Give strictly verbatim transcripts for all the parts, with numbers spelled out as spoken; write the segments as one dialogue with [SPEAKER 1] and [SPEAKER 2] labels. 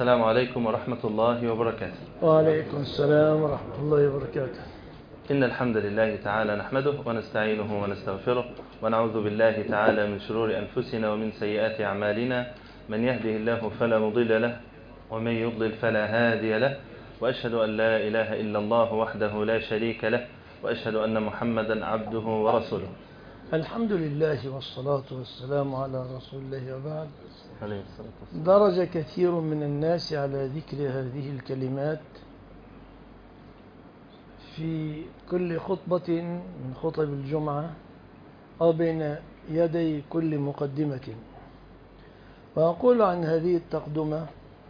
[SPEAKER 1] السلام عليكم ورحمة الله وبركاته.
[SPEAKER 2] وعليكم السلام ورحمة الله وبركاته.
[SPEAKER 1] إن الحمد لله تعالى نحمده ونستعينه ونستغفره ونعوذ بالله تعالى من شرور أنفسنا ومن سيئات أعمالنا، من يهده الله فلا مضل له ومن يضلل فلا هادي له، وأشهد أن لا إله إلا الله وحده لا شريك له، وأشهد أن محمدا عبده ورسوله.
[SPEAKER 2] الحمد لله والصلاة والسلام على رسول الله، وبعد.
[SPEAKER 1] عليه الصلاة والسلام.
[SPEAKER 2] درج كثير من الناس على ذكر هذه الكلمات في كل خطبة من خطب الجمعة أو بين يدي كل مقدمة. وأقول عن هذه التقدمة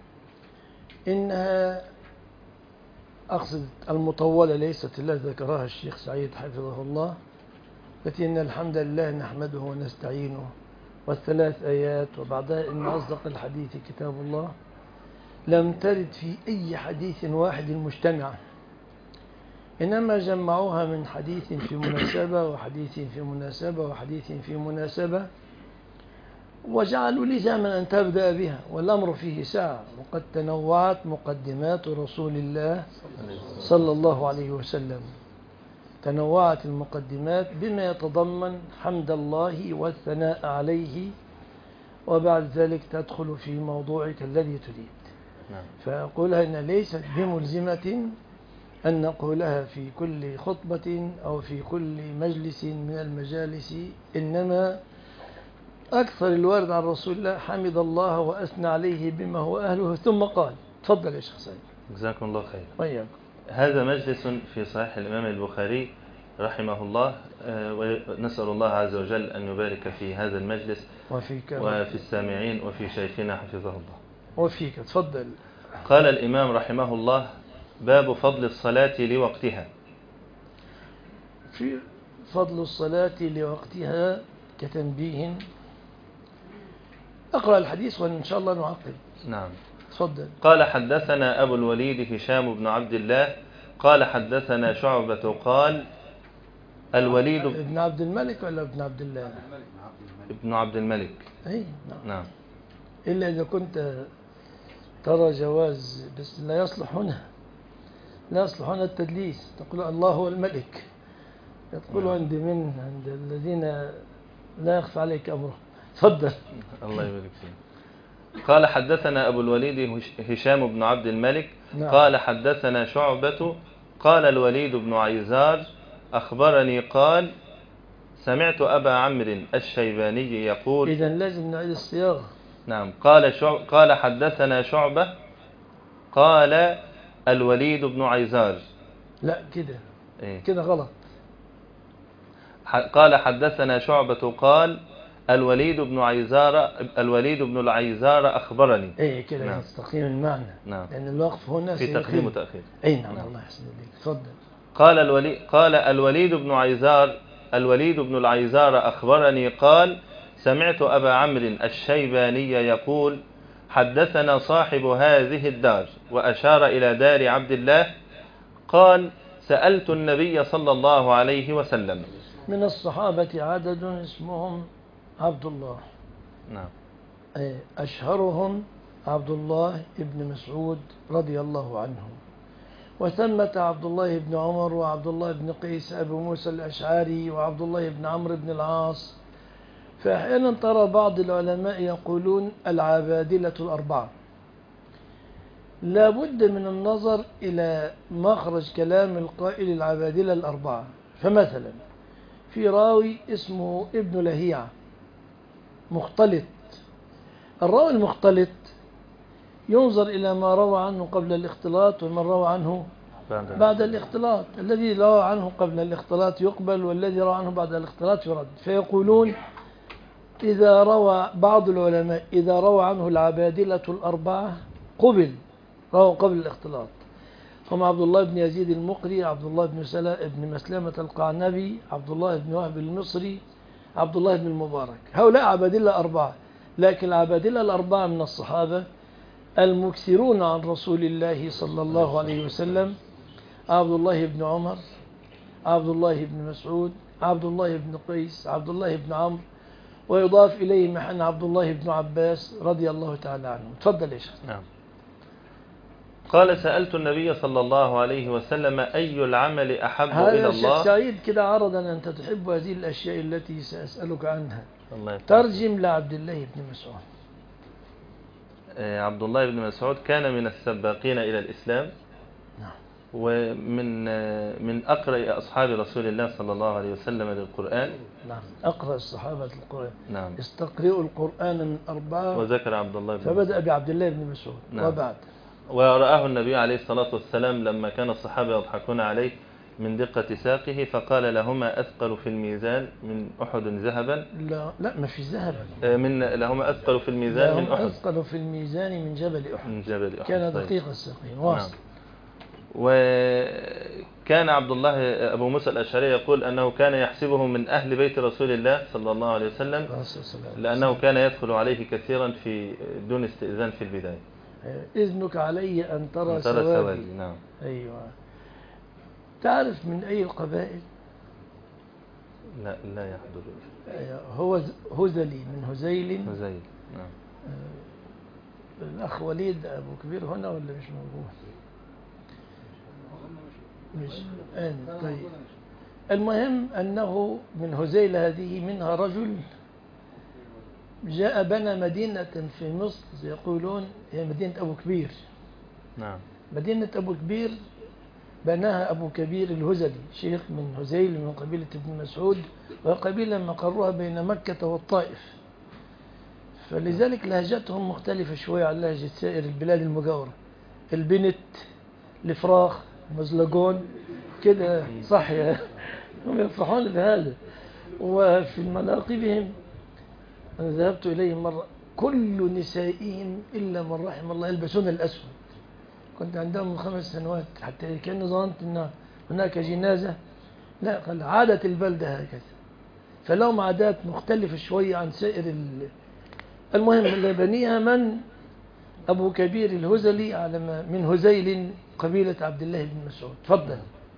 [SPEAKER 2] إنها أقصد المطولة، ليست التي ذكرها الشيخ سعيد حفظه الله، التي إن الحمد لله نحمده ونستعينه، والثلاث آيات وبعدها إن أصدق الحديث كتاب الله، لم ترد في أي حديث واحد مجتمع، إنما جمعوها من حديث في مناسبة وحديث في مناسبة وحديث في مناسبة، وجعلوا لزاما أن تبدأ بها، والأمر فيه ساعة، وقد تنوعت مقدمات رسول الله صلى الله عليه وسلم. تنوعت المقدمات بما يتضمن حمد الله والثناء عليه، وبعد ذلك تدخل في موضوعك الذي تريد. فأقولها إن ليست بملزمة أن نقولها في كل خطبة أو في كل مجلس من المجالس، إنما أكثر الوارد عن رسول الله حمد الله وأثنى عليه بما هو أهله، ثم قال. تفضل يا شيخ سعيد.
[SPEAKER 1] جزاكم الله خير.
[SPEAKER 2] وياك.
[SPEAKER 1] هذا مجلس في صحيح الإمام البخاري رحمه الله، ونسأل الله عز وجل أن يبارك في هذا المجلس
[SPEAKER 2] وفيك
[SPEAKER 1] وفي السامعين وفي شيخنا حفظه الله.
[SPEAKER 2] وفيك. تفضل.
[SPEAKER 1] قال الإمام رحمه الله: باب فضل الصلاة لوقتها.
[SPEAKER 2] في فضل الصلاة لوقتها كتنبيه، أقرأ الحديث وإن شاء الله نعقب.
[SPEAKER 1] نعم.
[SPEAKER 2] تفضل.
[SPEAKER 1] قال: حدثنا أبو الوليد هشام بن عبد الله قال حدثنا شعبة قال الوليد
[SPEAKER 2] ابن عبد الملك ولا ابن عبد الله؟
[SPEAKER 1] ابن عبد الملك.
[SPEAKER 2] أي نعم.
[SPEAKER 1] نعم.
[SPEAKER 2] إلا إذا كنت ترى جواز، بس لا يصلح هنا، لا يصلح هنا التدليس، تقول الله هو الملك، تقول
[SPEAKER 1] نعم.
[SPEAKER 2] عند من عند الذين لا يخفى عليك أمره. تفضل.
[SPEAKER 1] الله يبارك فيك. قال: حدثنا أبو الوليد هشام بن عبد الملك.
[SPEAKER 2] نعم.
[SPEAKER 1] قال: حدثنا شعبة قال الوليد بن عيزار أخبرني قال سمعت أبا عمرو الشيباني يقول.
[SPEAKER 2] إذن لازم نعيد الصياغة.
[SPEAKER 1] نعم. قال شعب قال حدثنا شعبة قال الوليد بن عيزار.
[SPEAKER 2] لا كده.
[SPEAKER 1] إيه؟
[SPEAKER 2] كده غلط.
[SPEAKER 1] قال حدثنا شعبة قال الوليد بن عيزار الوليد بن العيزار أخبرني.
[SPEAKER 2] ايه كده.
[SPEAKER 1] نعم.
[SPEAKER 2] تقييم المعنى.
[SPEAKER 1] نعم.
[SPEAKER 2] لأن الوقف هنا
[SPEAKER 1] في تقديم وتأخير.
[SPEAKER 2] اي نعم.
[SPEAKER 1] نعم.
[SPEAKER 2] الله يحسن إليك. تفضل.
[SPEAKER 1] قال الوليد قال الوليد بن عيزار الوليد بن العيزار أخبرني قال سمعت أبا عمرو الشيباني يقول حدثنا صاحب هذه الدار، وأشار إلى دار عبد الله، قال سألت النبي صلى الله عليه وسلم.
[SPEAKER 2] من الصحابة عدد اسمهم عبد الله.
[SPEAKER 1] نعم.
[SPEAKER 2] أشهرهم عبد الله بن مسعود رضي الله عنه، وثمة عبد الله بن عمر وعبد الله بن قيس أبو موسى الأشعري وعبد الله بن عمرو بن العاص. فأحيانا ترى بعض العلماء يقولون العبادلة الأربعة. لا بد من النظر إلى مخرج كلام القائل العبادلة الأربعة. فمثلا في راوي اسمه ابن لهيعة مختلط. الراوي المختلط ينظر إلى ما روى عنه قبل الاختلاط ومن روى عنه بعد الاختلاط. الذي روى عنه قبل الاختلاط يقبل، والذي روى عنه بعد الاختلاط يرد. فيقولون إذا روى بعض العلماء إذا روى عنه العبادلة الأربعة قبل، روى قبل الاختلاط. هم عبد الله بن يزيد المقري، عبد الله بن سلا بن مسلمة القعنبي، عبد الله بن وهب المصري، عبد الله بن المبارك. هؤلاء عبادلة أربعة. لكن العبادلة الأربعة من الصحابة المكثرون عن رسول الله صلى الله عليه وسلم عبد الله بن عمر، عبد الله بن مسعود، عبد الله بن قيس، عبد الله بن عمرو، ويضاف إليه محن عبد الله بن عباس رضي الله تعالى عنه. تفضل يا شيخ.
[SPEAKER 1] نعم. قال سألت النبي صلى الله عليه وسلم أي العمل أحب إلى
[SPEAKER 2] هذا الشيخ
[SPEAKER 1] الله.
[SPEAKER 2] سعيد كده عرض أن أنت تحب هذه الأشياء التي سأسألك عنها.
[SPEAKER 1] الله يفتح.
[SPEAKER 2] ترجم لعبد الله بن مسعود.
[SPEAKER 1] آه، عبد الله بن مسعود كان من السباقين إلى الإسلام،
[SPEAKER 2] نعم.
[SPEAKER 1] ومن آه، من أقرأ أصحاب رسول الله صلى الله عليه وسلم للقرآن.
[SPEAKER 2] نعم. أقرأ الصحابة القرآن.
[SPEAKER 1] نعم.
[SPEAKER 2] استقرئوا القرآن من أربعة.
[SPEAKER 1] وذكر عبد الله بن
[SPEAKER 2] فبدأ
[SPEAKER 1] مسعود.
[SPEAKER 2] بعبد الله بن مسعود.
[SPEAKER 1] نعم.
[SPEAKER 2] وبعد
[SPEAKER 1] ورآه النبي عليه الصلاة والسلام لما كان الصحابة يضحكون عليه من دقة ساقه، فقال لهما أثقل في الميزان من أحد ذهبا.
[SPEAKER 2] لا لا ما في ذهب.
[SPEAKER 1] من لهما أثقل في الميزان من
[SPEAKER 2] لهم
[SPEAKER 1] أحد.
[SPEAKER 2] أثقل في الميزان من جبل أحد.
[SPEAKER 1] من جبل أحد.
[SPEAKER 2] كان
[SPEAKER 1] طيب.
[SPEAKER 2] دقيق الساقين. واصل.
[SPEAKER 1] نعم. وكان عبد الله أبو موسى الأشعري يقول أنه كان يحسبه من أهل بيت رسول الله صلى الله عليه وسلم، لأنه كان يدخل عليه كثيرا في دون استئذان في البداية.
[SPEAKER 2] إذنك علي أن ترى,
[SPEAKER 1] أن ترى
[SPEAKER 2] سوادي.
[SPEAKER 1] سوادي. نعم.
[SPEAKER 2] أيوة. تعرف من أي القبائل؟
[SPEAKER 1] لا لا يحضر.
[SPEAKER 2] هو هزلي من هزيل.
[SPEAKER 1] هزيل. نعم.
[SPEAKER 2] آه الأخ وليد أبو كبير هنا ولا مش موجود؟ مش أنا. طيب. المهم أنه من هزيل هذه منها رجل جاء بنى مدينة في مصر يقولون هي مدينة أبو كبير.
[SPEAKER 1] نعم.
[SPEAKER 2] مدينة أبو كبير بناها أبو كبير الهزلي، شيخ من هزيل من قبيلة ابن مسعود، وقبيلة مقرها بين مكة والطائف، فلذلك لهجتهم مختلفة شوية عن لهجة سائر البلاد المجاورة. البنت، الفراخ، مزلقون كده صح يا هم يفرحون بهذا. وفي مناقبهم أنا ذهبت إليهم مرة كل نسائهم إلا من رحم الله يلبسون الأسود. كنت عندهم من خمس سنوات حتى كأني ظننت أن هناك جنازة. لا، قال عادة البلدة هكذا، فلهم عادات مختلفة شوية عن سائر ال... المهم اللي بنيها من أبو كبير الهزلي على من هزيل قبيلة عبد الله بن مسعود. تفضل.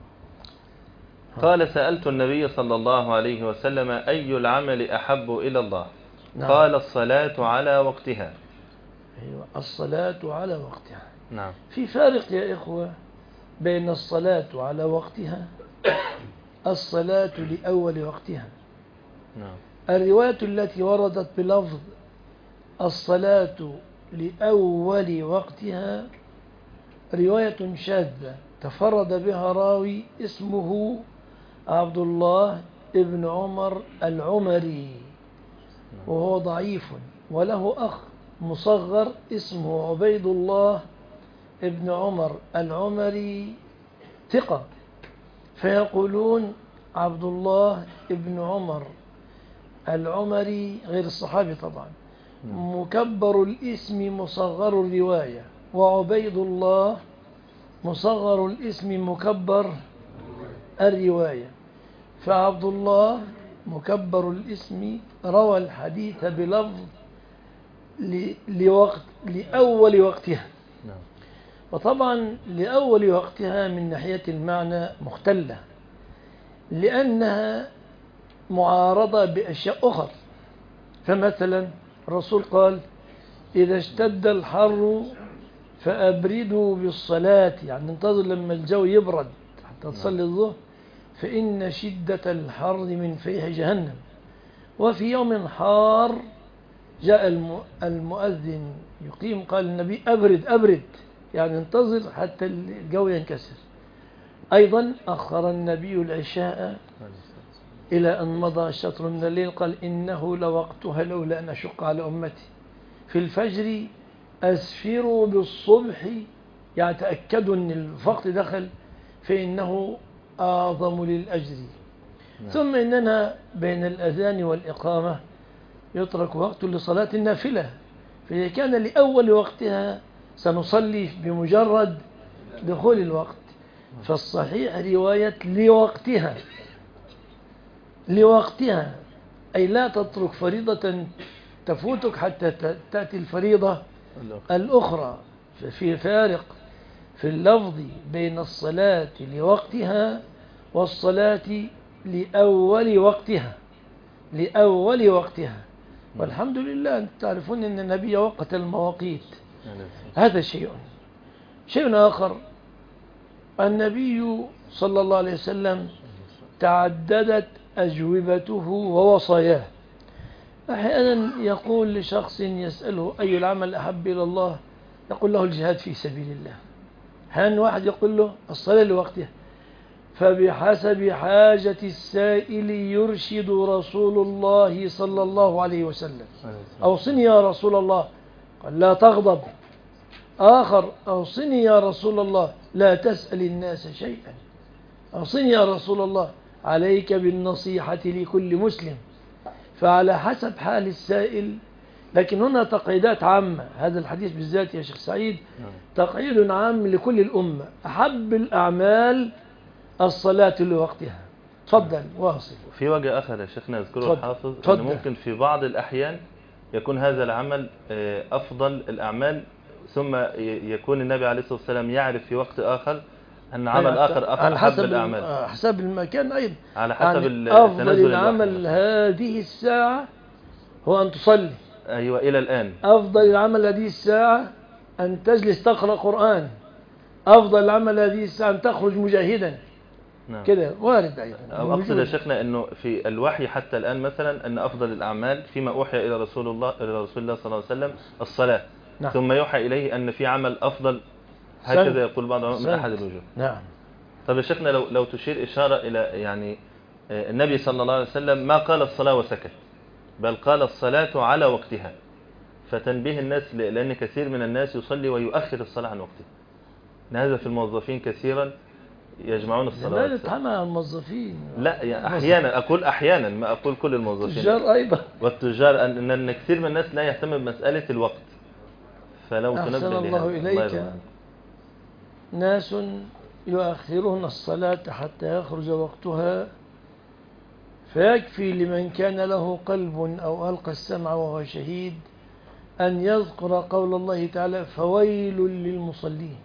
[SPEAKER 1] قال سألت النبي صلى الله عليه وسلم أي العمل أحب إلى الله.
[SPEAKER 2] نعم.
[SPEAKER 1] قال الصلاة على وقتها.
[SPEAKER 2] أيوة، الصلاة على وقتها.
[SPEAKER 1] نعم.
[SPEAKER 2] في فارق يا إخوة بين الصلاة على وقتها الصلاة لأول وقتها.
[SPEAKER 1] نعم.
[SPEAKER 2] الرواية التي وردت بلفظ الصلاة لأول وقتها رواية شاذة تفرد بها راوي اسمه عبد الله ابن عمر العمري، وهو ضعيف، وله أخ مصغر اسمه عبيد الله ابن عمر العمري ثقة، فيقولون عبد الله ابن عمر العمري غير الصحابي طبعا مكبر الاسم مصغر الرواية، وعبيد الله مصغر الاسم مكبر الرواية. فعبد الله مكبر الاسم روى الحديث بلفظ لوقت لأول وقتها. وطبعا لأول وقتها من ناحية المعنى مختلة، لأنها معارضة بأشياء أخرى. فمثلا الرسول قال إذا اشتد الحر فأبردوا بالصلاة، يعني انتظر لما الجو يبرد حتى تصلي الظهر، فإن شدة الحر من فيح جهنم. وفي يوم حار جاء المؤذن يقيم قال النبي أبرد أبرد، يعني انتظر حتى الجو ينكسر. أيضا أخر النبي العشاء إلى أن مضى شطر من الليل قال إنه لوقتها لولا أن أشق على أمتي. في الفجر أسفروا بالصبح، يعني تأكدوا أن الوقت دخل فإنه أعظم للأجر. ثم إننا بين الأذان والإقامة يترك وقت لصلاة النافلة، فإذا كان لأول وقتها سنصلي بمجرد دخول الوقت، فالصحيح رواية لوقتها لوقتها أي لا تترك فريضة تفوتك حتى تأتي الفريضة الأخرى. ففي فارق في اللفظ بين الصلاة لوقتها والصلاة لأول وقتها لأول وقتها. والحمد لله تعرفون أن النبي وقت المواقيت، هذا شيء. شيء آخر، النبي صلى الله عليه وسلم تعددت أجوبته ووصاياه. أحيانا يقول لشخص يسأله أي العمل أحب إلى الله، يقول له الجهاد في سبيل الله. أحيانا واحد يقول له الصلاة لوقتها. فبحسب حاجة السائل يرشد رسول الله صلى الله عليه وسلم. أوصني يا رسول الله، قال لا تغضب. آخر أوصني يا رسول الله لا تسأل الناس شيئا. أوصني يا رسول الله عليك بالنصيحة لكل مسلم. فعلى حسب حال السائل. لكن هنا تقعيدات عامة، هذا الحديث بالذات يا شيخ سعيد تقعيد عام لكل الأمة. أحب الأعمال الصلاة لوقتها. تفضل واصل.
[SPEAKER 1] في وجه آخر يا شيخنا يذكره الحافظ أن ممكن في بعض الأحيان يكون هذا العمل أفضل الأعمال، ثم يكون النبي عليه الصلاة والسلام يعرف في وقت آخر أن عمل آخر أحب
[SPEAKER 2] حسب
[SPEAKER 1] الأعمال،
[SPEAKER 2] حسب المكان أيضا،
[SPEAKER 1] على حسب
[SPEAKER 2] يعني أفضل العمل هذه الساعة هو أن تصلي.
[SPEAKER 1] أيوة إلى الآن
[SPEAKER 2] أفضل العمل هذه الساعة أن تجلس تقرأ قرآن. أفضل العمل هذه الساعة أن تخرج مجاهدا. نعم. كده وارد أيضا.
[SPEAKER 1] أقصد يا شيخنا أنه في الوحي حتى الآن مثلا أن أفضل الأعمال فيما أوحي إلى رسول الله إلى رسول الله صلى الله عليه وسلم الصلاة. نعم. ثم يوحى إليه أن في عمل أفضل، هكذا يقول بعض العلماء من أحد الوجوه.
[SPEAKER 2] نعم.
[SPEAKER 1] طب يا شيخنا لو لو تشير إشارة إلى يعني النبي صلى الله عليه وسلم ما قال الصلاة وسكت، بل قال الصلاة على وقتها، فتنبيه الناس لأن كثير من الناس يصلي ويؤخر الصلاة عن وقتها. هذا في الموظفين كثيرا يجمعون الصلاة.
[SPEAKER 2] لا نتحمل على الموظفين.
[SPEAKER 1] لا يعني أحيانا أقول أحيانا، ما أقول كل الموظفين.
[SPEAKER 2] التجار أيضا.
[SPEAKER 1] والتجار أن أن كثير من الناس لا يهتم بمسألة الوقت. فلو تنبه
[SPEAKER 2] أحسن الله إليك. ناس يؤخرون الصلاة حتى يخرج وقتها، فيكفي لمن كان له قلب أو ألقى السمع وهو شهيد أن يذكر قول الله تعالى فويل للمصلين.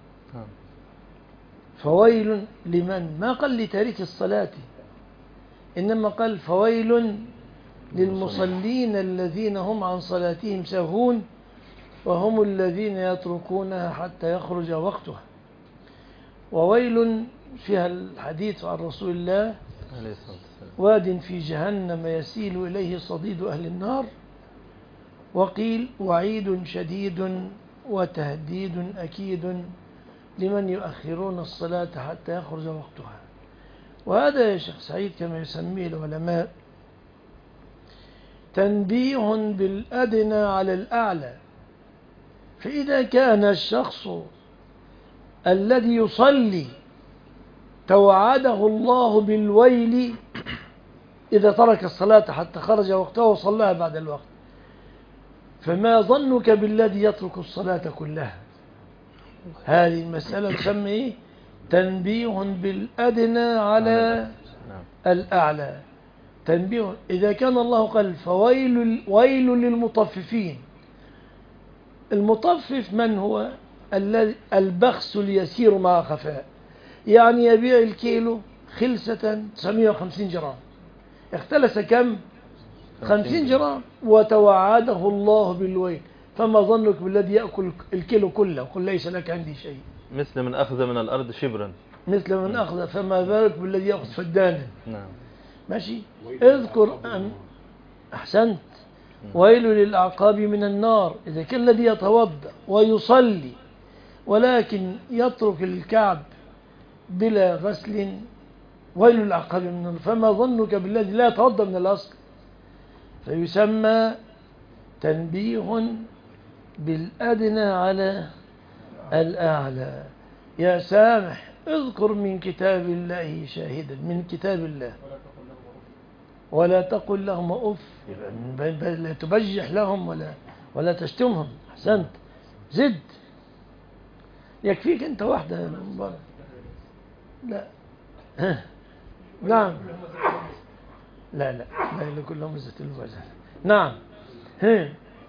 [SPEAKER 2] فويل لمن؟ ما قال لتارك الصلاة، إنما قال فويل للمصلين الذين هم عن صلاتهم ساهون وهم الذين يتركونها حتى يخرج وقتها. وويل فيها الحديث عن رسول الله واد في جهنم يسيل إليه صديد أهل النار. وقيل وعيد شديد وتهديد أكيد لمن يؤخرون الصلاة حتى يخرج وقتها. وهذا يا شيخ سعيد كما يسميه العلماء تنبيه بالأدنى على الأعلى. فإذا كان الشخص الذي يصلي توعده الله بالويل إذا ترك الصلاة حتى خرج وقتها وصلاها بعد الوقت، فما ظنك بالذي يترك الصلاة كلها؟ هذه المسألة تسمى تنبيه بالأدنى على الأعلى. تنبيه إذا كان الله قال فويل ويل للمطففين. المطفف من هو؟ الذي البخس اليسير مع خفاء، يعني يبيع الكيلو خلسة تسعمائة وخمسين جرام، اختلس كم؟ خمسين جرام، وتوعده الله بالويل. فما ظنك بالذي يأكل الكيلو كله وقل ليس لك عندي شيء؟
[SPEAKER 1] مثل من أخذ من الأرض شبرا.
[SPEAKER 2] مثل من أخذ، فما بالك بالذي يأخذ فدانا.
[SPEAKER 1] نعم.
[SPEAKER 2] ماشي. اذكر أن أحسنت ويل للأعقاب من النار. إذا كان الذي يتوضأ ويصلي ولكن يترك الكعب بلا غسل ويل للأعقاب من النار، فما ظنك بالذي لا يتوضأ من الأصل؟ فيسمى تنبيه بالأدنى على الأعلى. يا سامح اذكر من كتاب الله شاهدا، من كتاب الله، ولا تقل لهم أف، لا تبجح لهم ولا ولا تشتمهم. أحسنت. زد. يكفيك أنت واحدة مبارك. لا ها. نعم. لا لا لا كلهم مزة الوجه. نعم. ها.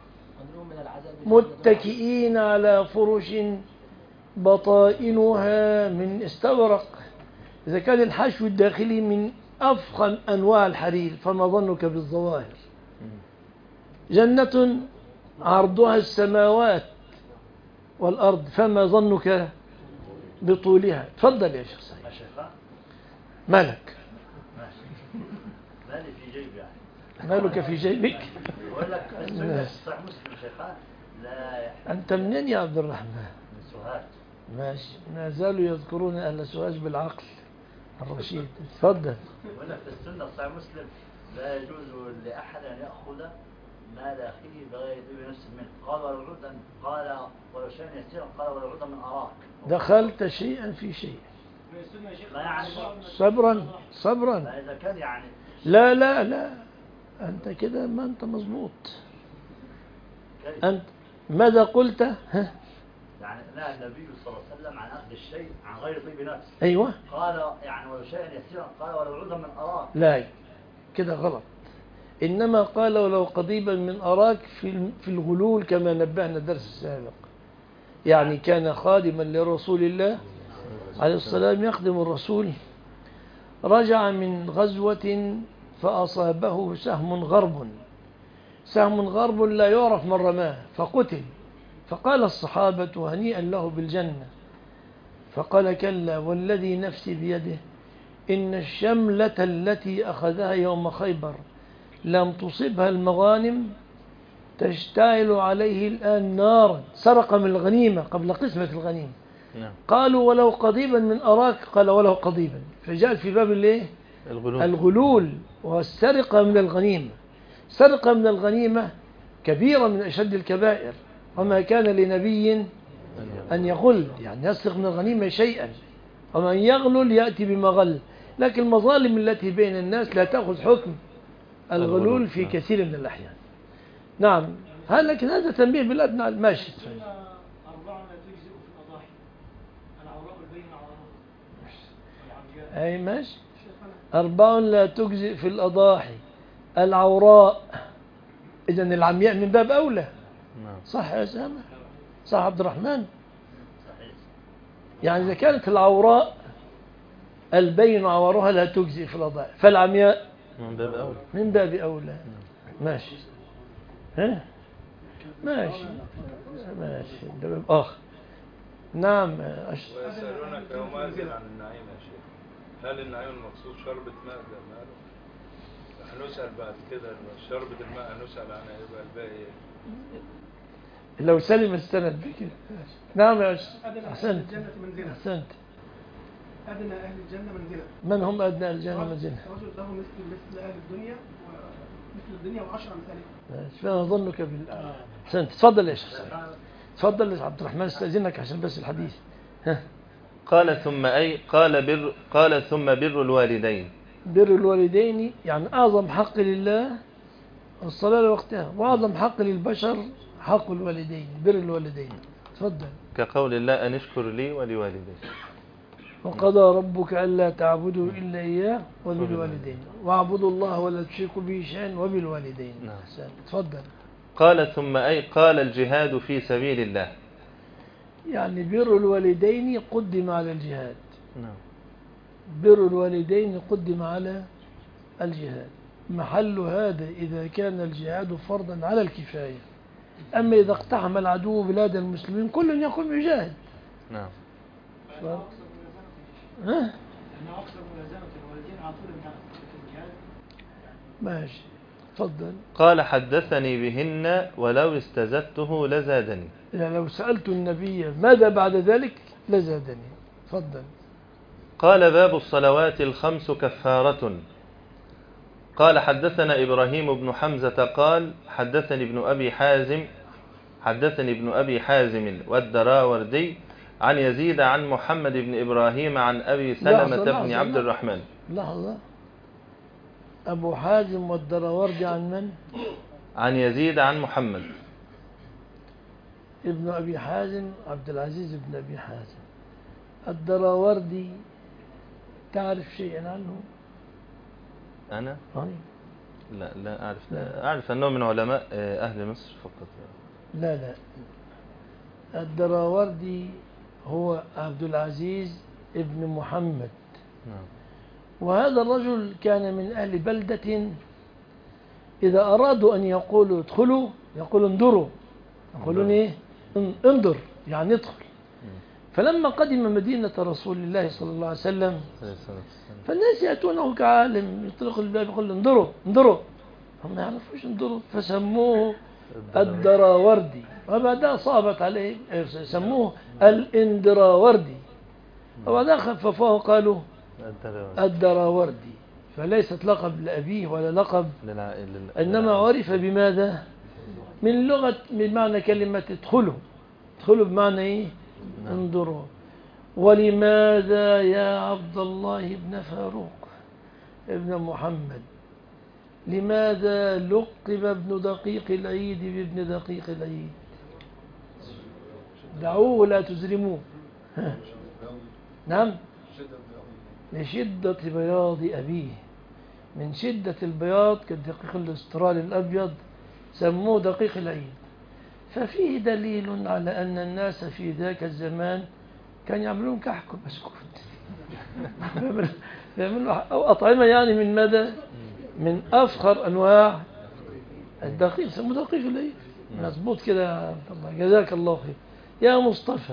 [SPEAKER 2] متكئين على فرش بطائنها من استبرق. إذا كان الحشو الداخلي من أفخم أنواع الحرير، فما ظنك بالظواهر؟ جنة عرضها السماوات والأرض فما ظنك بطولها. تفضل يا شيخ سعيد. مالك؟
[SPEAKER 3] مالي في جيبي يعني.
[SPEAKER 2] مالك في جيبك؟
[SPEAKER 3] يقول لك السنة صحيح مسلم شيخان لا.
[SPEAKER 2] أنت منين يا عبد الرحمن؟
[SPEAKER 3] من سوهاج.
[SPEAKER 2] ماشي. ما زالوا يذكرون أهل سوهاج بالعقل الرشيد. تفضل.
[SPEAKER 3] يقول لك في السنة صحيح مسلم لا يجوز لأحد أن يأخذ مال أخيه بغير ذي نفس منه. قال ولو عودا، قال ولو شيئا يسيرا، قال ولو عودا من أراك.
[SPEAKER 2] دخلت شيئا في شيء.
[SPEAKER 3] لا يعني
[SPEAKER 2] صبرا صبرا.
[SPEAKER 3] لا إذا كان يعني
[SPEAKER 2] لا لا لا أنت كده ما أنت مظبوط.
[SPEAKER 3] كيف؟
[SPEAKER 2] أنت ماذا قلت؟ ها؟
[SPEAKER 3] يعني نهى النبي صلى الله عليه وسلم عن أخذ الشيء عن غير طيب نفس.
[SPEAKER 2] أيوة.
[SPEAKER 3] قال يعني ولو شيئا يسيرا، قال ولو عودا من أراك.
[SPEAKER 2] لا كده غلط. إنما قال ولو قضيبا من أراك في في الغلول كما نبهنا الدرس السابق. يعني كان خادما لرسول الله عليه السلام يخدم الرسول. رجع من غزوة فأصابه سهم غرب. سهم غرب لا يعرف من رماه فقتل. فقال الصحابة هنيئا له بالجنة. فقال كلا والذي نفسي بيده إن الشملة التي أخذها يوم خيبر لم تصبها المغانم تشتعل عليه الآن نارا. سرق من الغنيمة قبل قسمة الغنيمة. قالوا ولو قضيبا من أراك، قال ولو قضيبا. فجاء في باب الايه؟
[SPEAKER 1] الغلول.
[SPEAKER 2] الغلول والسرقة من الغنيمة. سرقة من الغنيمة كبيرة من أشد الكبائر، وما كان لنبي أن يغل، يعني يسرق من الغنيمة شيئا، ومن يغلل يأتي بما غل. لكن المظالم التي بين الناس لا تأخذ حكم الغلول في كثير من الأحيان. نعم. هل لكن هذا تنبيه بالأدنى ماشي. أي ماشي. أربع لا تجزئ في الأضاحي العوراء. إذن العمياء من باب أولى. صح يا سامح؟ صح عبد الرحمن؟ يعني إذا كانت العوراء البين عورها لا تجزئ في الأضاحي، فالعمياء
[SPEAKER 1] من باب أولى.
[SPEAKER 2] من باب أولى. ماشي. ها؟ ماشي ماشي. ده باب آخر. نعم. أش...
[SPEAKER 4] ويسألونك يومئذ عن النعيم يا شيخ. هل النعيم المقصود شربة ماء ده ماله؟ هنسأل بعد كده شربة الماء هنسأل عنها يبقى الباقي.
[SPEAKER 2] لو سلم السند بك. نعم يا أستاذ. أحسنت. أحسنت.
[SPEAKER 5] أدنى أهل الجنة منزلة.
[SPEAKER 2] من هم أدنى أهل الجنة منزلة؟
[SPEAKER 5] رجل له مثل مثل أهل الدنيا ومثل الدنيا وعشرة أمثالها.
[SPEAKER 2] فأنا أظنك بال. أحسنت. تفضل يا شيخ. تفضل يا عبد الرحمن استأذنك عشان بس الحديث. ها.
[SPEAKER 1] قال ثم أي قال بر قال ثم بر الوالدين.
[SPEAKER 2] بر الوالدين يعني أعظم حق لله الصلاة لوقتها، وأعظم حق للبشر حق الوالدين. بر الوالدين. تفضل.
[SPEAKER 1] كقول الله أن اشكر لي ولوالديك.
[SPEAKER 2] وقضى ربك ألا تعبدوا إلا إياه وبالوالدين واعبدوا الله ولا تشركوا به شيئا وبالوالدين.
[SPEAKER 1] نعم.
[SPEAKER 2] تفضل.
[SPEAKER 1] قال ثم أي قال الجهاد في سبيل الله.
[SPEAKER 2] يعني بر الوالدين قدم على الجهاد.
[SPEAKER 1] نعم.
[SPEAKER 2] بر الوالدين قدم على الجهاد. محل هذا إذا كان الجهاد فرضا على الكفاية. أما إذا اقتحم العدو بلاد المسلمين كل يقوم يجاهد.
[SPEAKER 1] نعم.
[SPEAKER 2] ها؟ ماشي. تفضل.
[SPEAKER 1] قال حدثني بهن ولو استزدته لزادني.
[SPEAKER 2] يعني لو سألت النبي ماذا بعد ذلك لزادني. تفضل.
[SPEAKER 1] قال باب الصلوات الخمس كفارة. قال حدثنا إبراهيم بن حمزة قال حدثني ابن أبي حازم حدثني ابن أبي حازم والدراوردي عن يزيد عن محمد بن إبراهيم عن أبي سلمة بن عبد الرحمن.
[SPEAKER 2] لحظة. أبو حازم والدراوردي عن من؟
[SPEAKER 1] عن يزيد عن محمد.
[SPEAKER 2] ابن أبي حازم عبد العزيز بن أبي حازم. الدراوردي تعرف شيئا عنه؟
[SPEAKER 1] أنا؟
[SPEAKER 2] هاي.
[SPEAKER 1] لا لا أعرف.
[SPEAKER 2] لا.
[SPEAKER 1] أعرف أنه من علماء أهل مصر فقط.
[SPEAKER 2] لا لا. الدراوردي هو عبد العزيز ابن محمد.
[SPEAKER 1] نعم.
[SPEAKER 2] وهذا الرجل كان من أهل بلدة إذا أرادوا أن يقولوا ادخلوا يقولوا انظروا. يقولون إيه؟ انظر. يعني ادخل. فلما قدم مدينة رسول الله صلى الله عليه وسلم فالناس يأتونه كعالم، يطلق الباب يقول انظروا انظروا، هم ما يعرفوش انظروا، فسموه الدراوردي، وبعدها صابت عليه سموه الاندراوردي، وبعدها خففوه قالوا الدراوردي، فليست لقب لأبيه ولا لقب، إنما عرف بماذا؟ من لغة، من معنى كلمة ادخلوا. ادخلوا بمعنى ايه؟ انظروا. ولماذا يا عبد الله بن فاروق ابن محمد، لماذا لقب ابن دقيق العيد بابن دقيق العيد؟ دعوه لا تزرموه. نعم، لشدة بياض أبيه، من شدة البياض كالدقيق الاسترالي الأبيض سموه دقيق العيد. ففيه دليل على أن الناس في ذاك الزمان كان يعملون كحك وبسكوت يعملوا أو أطعمة يعني من ماذا؟ من أفخر أنواع الدقيق، سموه دقيق العيد. مظبوط كده يا عبد الله، جزاك الله خير. يا مصطفى،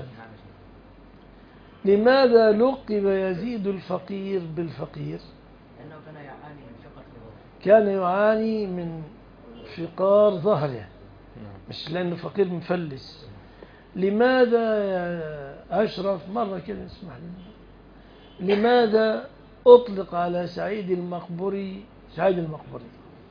[SPEAKER 2] لماذا لقب يزيد الفقير بالفقير؟
[SPEAKER 3] لأنه كان يعاني من فقر ظهره.
[SPEAKER 2] كان يعاني من فقار ظهره، مش لأنه فقير مفلس. لماذا يا أشرف، مرة كده اسمح لي، لماذا أطلق على سعيد المقبري سعيد المقبري؟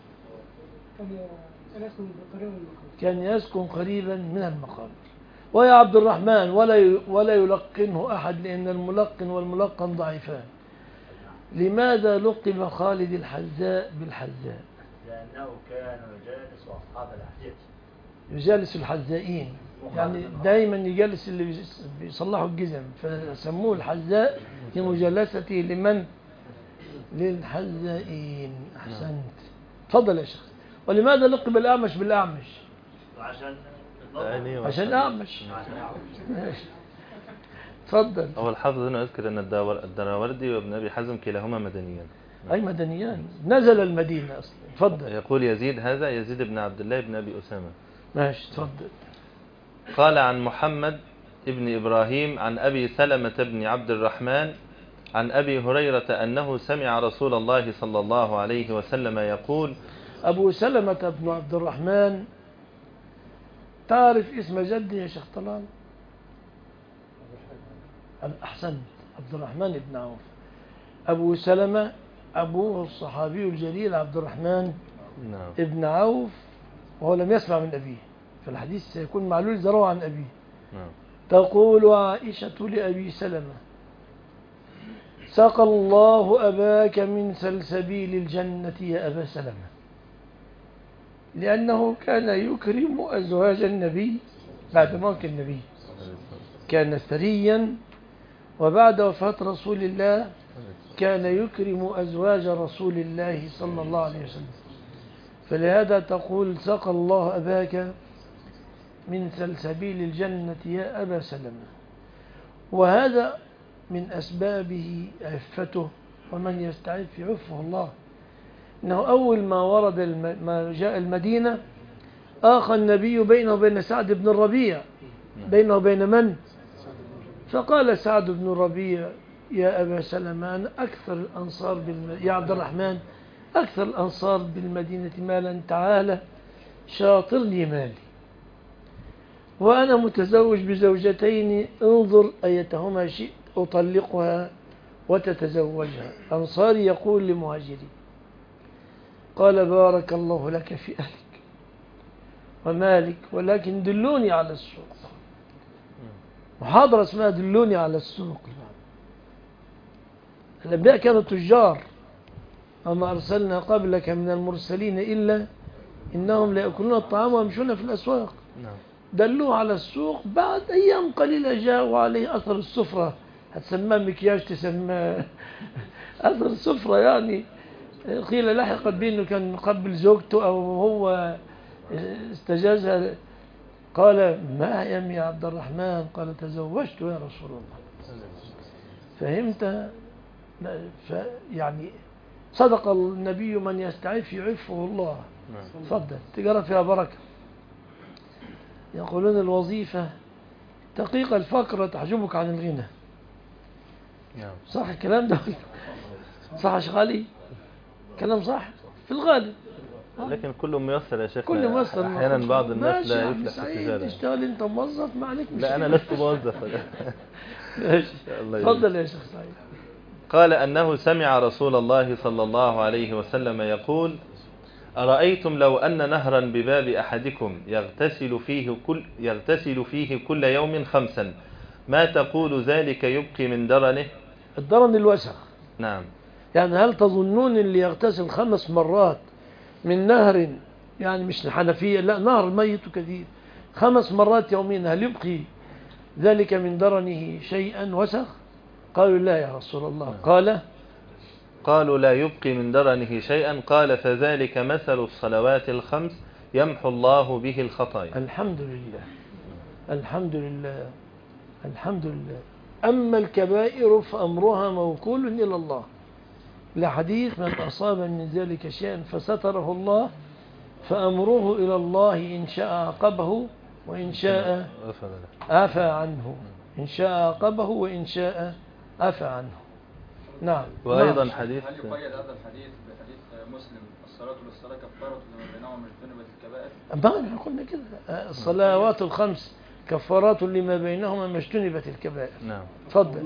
[SPEAKER 2] كان يسكن قريبا من المقابر. ويا عبد الرحمن، ولا ولا يلقنه أحد لأن الملقن والملقن ضعيفان. لماذا لقب خالد الحذاء بالحذاء؟
[SPEAKER 3] لأنه كان يجالس أصحاب الحديث،
[SPEAKER 2] يجالس الحذائين، يعني دائما يجالس اللي بيصلحوا الجزم، فسموه الحذاء لمجالسته لمن؟ للحذائين. أحسنت، تفضل يا شيخ. ولماذا لقب الأعمش بالأعمش؟
[SPEAKER 3] عشان
[SPEAKER 2] عشان أعمش. تفضل.
[SPEAKER 1] هو الحافظ هنا يذكر أن الدراوردي وابن أبي حزم كلاهما مدنيان.
[SPEAKER 2] أي مدنيان، نزل المدينة أصلا. تفضل.
[SPEAKER 1] يقول يزيد، هذا يزيد بن عبد الله بن أبي أسامة.
[SPEAKER 2] ماشي، تفضل.
[SPEAKER 1] قال عن محمد ابن إبراهيم عن أبي سلمة بن عبد الرحمن عن أبي هريرة أنه سمع رسول الله صلى الله عليه وسلم يقول.
[SPEAKER 2] أبو سلمة بن عبد الرحمن، تعرف اسم جدي يا شيخ طلال؟ أحسنت، عبد الرحمن بن عوف. أبو سلمة أبوه الصحابي الجليل عبد الرحمن
[SPEAKER 1] نعم.
[SPEAKER 2] ابن عوف، وهو لم يسمع من أبيه، فالحديث سيكون معلول إذا روى عن أبيه.
[SPEAKER 1] نعم.
[SPEAKER 2] تقول عائشة لأبي سلمة: سقى الله أباك من سلسبيل الجنة يا أبا سلمة، لأنه كان يكرم أزواج النبي بعد موت النبي، كان ثريا، وبعد وفاة رسول الله كان يكرم أزواج رسول الله صلى الله عليه وسلم، فلهذا تقول سقى الله أباك من سلسبيل الجنة يا أبا سلمة. وهذا من أسبابه عفته، ومن يستعف يعفه الله. إنه أول ما ورد الم... ما جاء المدينة آخى النبي بينه وبين سعد بن الربيع، بينه وبين من؟ فقال سعد بن الربيع: يا أبا سلمة، أنا أكثر الأنصار بالم... يا عبد الرحمن، أكثر الأنصار بالمدينة مالا، تعالى شاطرني مالي، وأنا متزوج بزوجتين، انظر أيتهما شئت أطلقها وتتزوجها. أنصاري يقول لمهاجري. قال: بارك الله لك في أهلك ومالك، ولكن دلوني على السوق. محاضرة اسمها دلوني على السوق. الأنبياء كانوا تجار، وما أرسلنا قبلك من المرسلين إلا إنهم ليأكلون الطعام ويمشون في الأسواق. دلوه على السوق. بعد أيام قليلة جاءوا عليه أثر السفرة، هتسمى مكياج، تسمى أثر السفرة، يعني قيل لحقت به أنه كان مقبل زوجته أو هو استجازها. قال: ما يم يا عبد الرحمن؟ قال: تزوجت يا رسول الله. فهمت؟ يعني صدق النبي: من يستعف يعفه الله. تفضل، تجارة فيها بركة. يقولون الوظيفة دقيقة الفقرة تحجبك عن الغنى.
[SPEAKER 1] نعم.
[SPEAKER 2] صح الكلام ده؟ صح يا شيخ علي؟ كلام صح في الغالب.
[SPEAKER 1] لكن كله ميسر يا شيخنا.
[SPEAKER 2] كل مصدر
[SPEAKER 1] أحيانا بعض الناس لا
[SPEAKER 2] ماشي
[SPEAKER 1] يفلح في
[SPEAKER 2] سعيد،
[SPEAKER 1] التجارة.
[SPEAKER 2] تشتغل انت موظف ما عليك
[SPEAKER 1] لا أنا لست موظف.
[SPEAKER 2] ماشي.
[SPEAKER 1] الله يبارك.
[SPEAKER 2] تفضل يا شيخ سعيد.
[SPEAKER 1] قال أنه سمع رسول الله صلى الله عليه وسلم يقول: أرأيتم لو أن نهرا بباب أحدكم يغتسل فيه كل يغتسل فيه كل يوم خمسا ما تقول ذلك يبقي من درنه؟
[SPEAKER 2] الدرن الوسخ.
[SPEAKER 1] نعم.
[SPEAKER 2] يعني هل تظنون اللي يغتسل خمس مرات من نهر، يعني مش الحنفية، لا نهر ميت كثير، خمس مرات يوميا، هل يبقي ذلك من درنه شيئا وسخ؟ قالوا لا يا رسول الله. قال
[SPEAKER 1] قالوا لا يبقي من درنه شيئا. قال: فذلك مثل الصلوات الخمس يمحو الله به الخطايا.
[SPEAKER 2] الحمد لله، الحمد لله، الحمد لله. أما الكبائر فأمرها موكول إلى الله، لحديث: من أصاب من ذلك شيئا فستره الله فأمره إلى الله، إن شاء عاقبه وإن شاء عفى عنه، إن شاء عاقبه وإن شاء عفى عنه. نعم.
[SPEAKER 1] وأيضا
[SPEAKER 2] نعم.
[SPEAKER 1] حديث
[SPEAKER 6] هل يقيد هذا الحديث بحديث مسلم: الصلاة للصلاة كفارة لما بينهما اجتنبت الكبائر؟
[SPEAKER 2] ما احنا قلنا كده، الصلوات الخمس كفارات لما بينهما ما اجتنبت الكبائر.
[SPEAKER 1] نعم.
[SPEAKER 2] تفضل.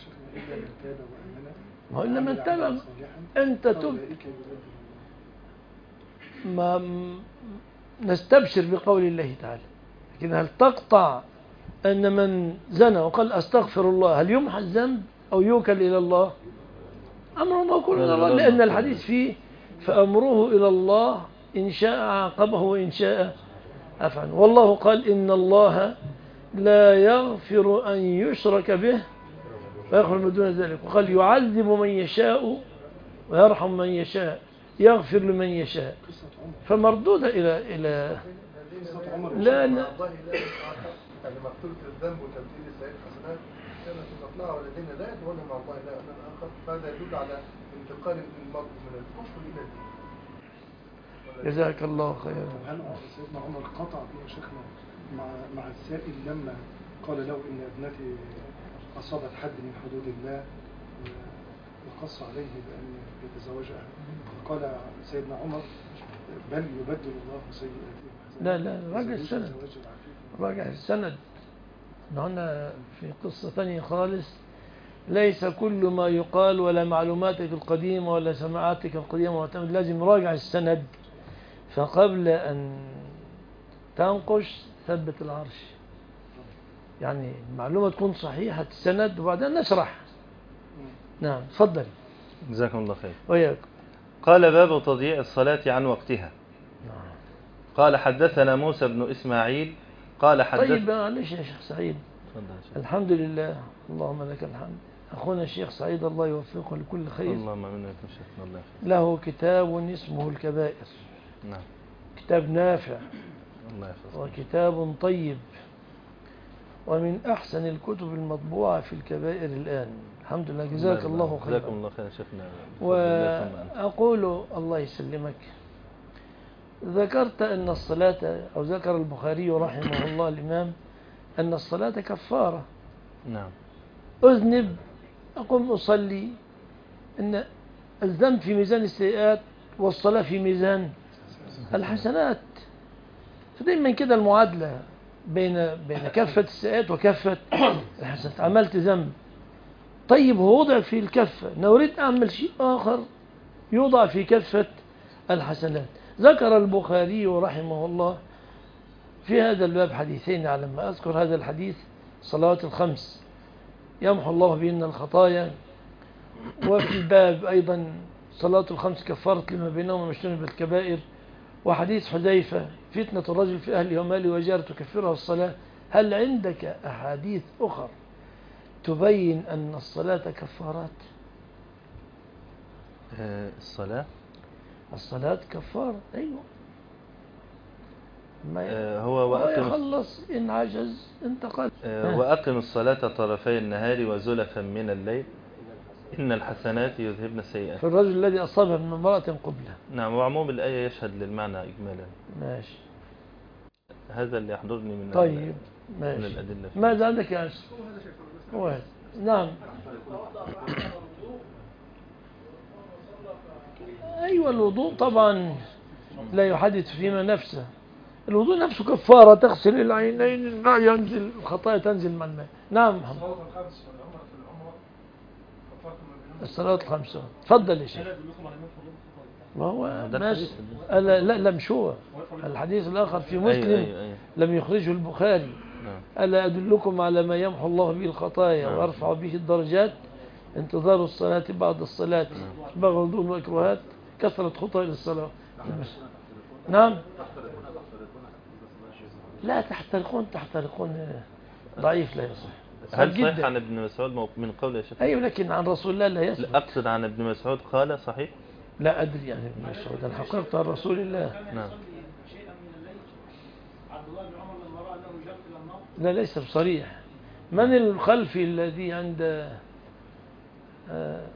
[SPEAKER 2] ما هو إلا من تاب. أنت تب ما نستبشر بقول الله تعالى، لكن هل تقطع أن من زنى وقال أستغفر الله هل يمحى الذنب أو يوكل إلى الله؟ أمره موكول إلى الله، لأن الحديث فيه فأمره إلى الله، إن شاء عاقبه وإن شاء عفى عنه. والله قال: إن الله لا يغفر أن يشرك به ويغفر ما دون ذلك، وقال: يعذب من يشاء ويرحم من يشاء، يغفر لمن يشاء. فمردودة إلى إلى لا لا
[SPEAKER 7] يعني مقتولة الذنب وتبديل السيئات حسنات كانت تطلع والذين لا يدعون مع الله لا انا اخر. هذا يدل على انتقال المرء من الكفر الى الدين.
[SPEAKER 2] جزاك الله خيرا.
[SPEAKER 5] هل سيدنا عمر قطع في شيخنا مع مع السائل لما قال له ان ابنتي اصابت حد من حدود الله وقص عليه بان يتزوجها، قال سيدنا عمر: بل يبدل الله سيئاته.
[SPEAKER 2] لا لا راجع السند، راجع السند. هنا في قصة ثانية خالص: ليس كل ما يقال ولا معلوماتك القديمة ولا سماعاتك القديمة معتمد، لازم راجع السند. فقبل أن تنقش ثبت العرش، يعني المعلومة تكون صحيحة السند وبعدين نشرح. نعم تفضل.
[SPEAKER 1] جزاكم الله خير.
[SPEAKER 2] وياك.
[SPEAKER 1] قال: باب تضييع الصلاة عن وقتها. قال: حدثنا موسى بن إسماعيل قال حدث
[SPEAKER 2] طيب معلش يا شيخ سعيد.
[SPEAKER 1] تفضل.
[SPEAKER 2] الحمد لله، اللهم لك الحمد. أخونا الشيخ سعيد الله يوفقه لكل خير.
[SPEAKER 1] اللهم امين ويكون شيخنا الله يخير.
[SPEAKER 2] له كتاب اسمه الكبائر.
[SPEAKER 1] نعم.
[SPEAKER 2] كتاب نافع
[SPEAKER 1] الله يحفظك.
[SPEAKER 2] وكتاب طيب، ومن أحسن الكتب المطبوعة في الكبائر الآن. الحمد لله، جزاك الله خيرا.
[SPEAKER 1] جزاكم الله خيرا شيخنا.
[SPEAKER 2] وأقول الله يسلمك، ذكرت أن الصلاة، أو ذكر البخاري رحمه الله الإمام أن الصلاة كفارة.
[SPEAKER 1] نعم.
[SPEAKER 2] أذنب أقوم أصلي، أن الذنب في ميزان السيئات والصلاة في ميزان الحسنات. فدايما كده المعادلة بين بين كفة السيئات وكفة الحسنات. عملت ذنب، طيب هو وضع في الكفة، نريد أعمل شيء آخر يوضع في كفة الحسنات. ذكر البخاري رحمه الله في هذا الباب حديثين على ما أذكر. هذا الحديث: صلوات الخمس يمحو الله بهن الخطايا، وفي الباب أيضا: صلاة الخمس كفارة لما بينهما ما اجتنبت الكبائر. وحديث حذيفة: فتنة الرجل في أهله وماله وجاره تكفرها الصلاة. هل عندك أحاديث أخرى تبين أن الصلاة كفارات؟
[SPEAKER 1] آه الصلاة
[SPEAKER 2] الصلاة كفارة، أيوة. ما
[SPEAKER 1] آه هو وأقم
[SPEAKER 2] يخلص إن عجز انتقل.
[SPEAKER 1] آه وأقم الصلاة طرفي النهار وزلفا من الليل إن الحسنات يذهبن السيئات.
[SPEAKER 2] في الرجل الذي أصابها من امرأة قبله.
[SPEAKER 1] نعم. وعموم الآية يشهد للمعنى إجمالا.
[SPEAKER 2] ماشي.
[SPEAKER 1] هذا اللي يحضرني من
[SPEAKER 2] طيب
[SPEAKER 1] من
[SPEAKER 2] ماشي.
[SPEAKER 1] الأدلة.
[SPEAKER 2] ماذا عندك يا أنس؟ هو هذا. نعم. أيوة الوضوء طبعا لا يحدث فيما نفسه. الوضوء نفسه كفارة، تغسل العينين، الماء ينزل، الخطايا تنزل مع الماء. نعم محمد. الصلاة الخمسة. تفضل يا شيخ. ما هو ماشي. لا لا لا مش هو. الحديث الآخر في مسلم.
[SPEAKER 1] أيوة أيوة أيوة.
[SPEAKER 2] لم يخرجه البخاري.
[SPEAKER 1] نعم.
[SPEAKER 2] ألا أدلكم على ما يمحو الله به الخطايا
[SPEAKER 1] نعم.
[SPEAKER 2] ويرفع به الدرجات؟ انتظار الصلاة بعد الصلاة، بغض المكروهات، كثرة خطى إلى الصلاة. نعم. لا تحترقون تحترقون ضعيف لا يصح.
[SPEAKER 1] هل صحيح عن ابن مسعود من قول يا شيخ؟
[SPEAKER 2] أيوة لكن عن رسول الله لا يصح.
[SPEAKER 1] لا أقصد عن ابن مسعود قال صحيح؟
[SPEAKER 2] لا أدري عن ابن مسعود، أنا حققت عن رسول الله.
[SPEAKER 1] نعم.
[SPEAKER 2] لا ليس بصريح. من الخلفي الذي عند آه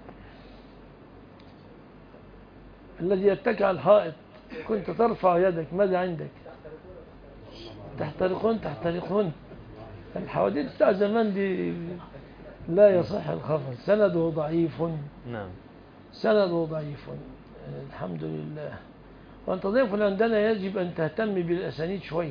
[SPEAKER 2] الذي يتكى على الحائط كنت ترفع يدك، ماذا عندك؟ تحترقون تحترقون. الحوادث بتاع زمان دي لا يصح الخبر، سنده ضعيف.
[SPEAKER 1] نعم.
[SPEAKER 2] سنده ضعيف الحمد لله. وأنت ضيف عندنا يجب أن تهتم بالأسانيد شوية،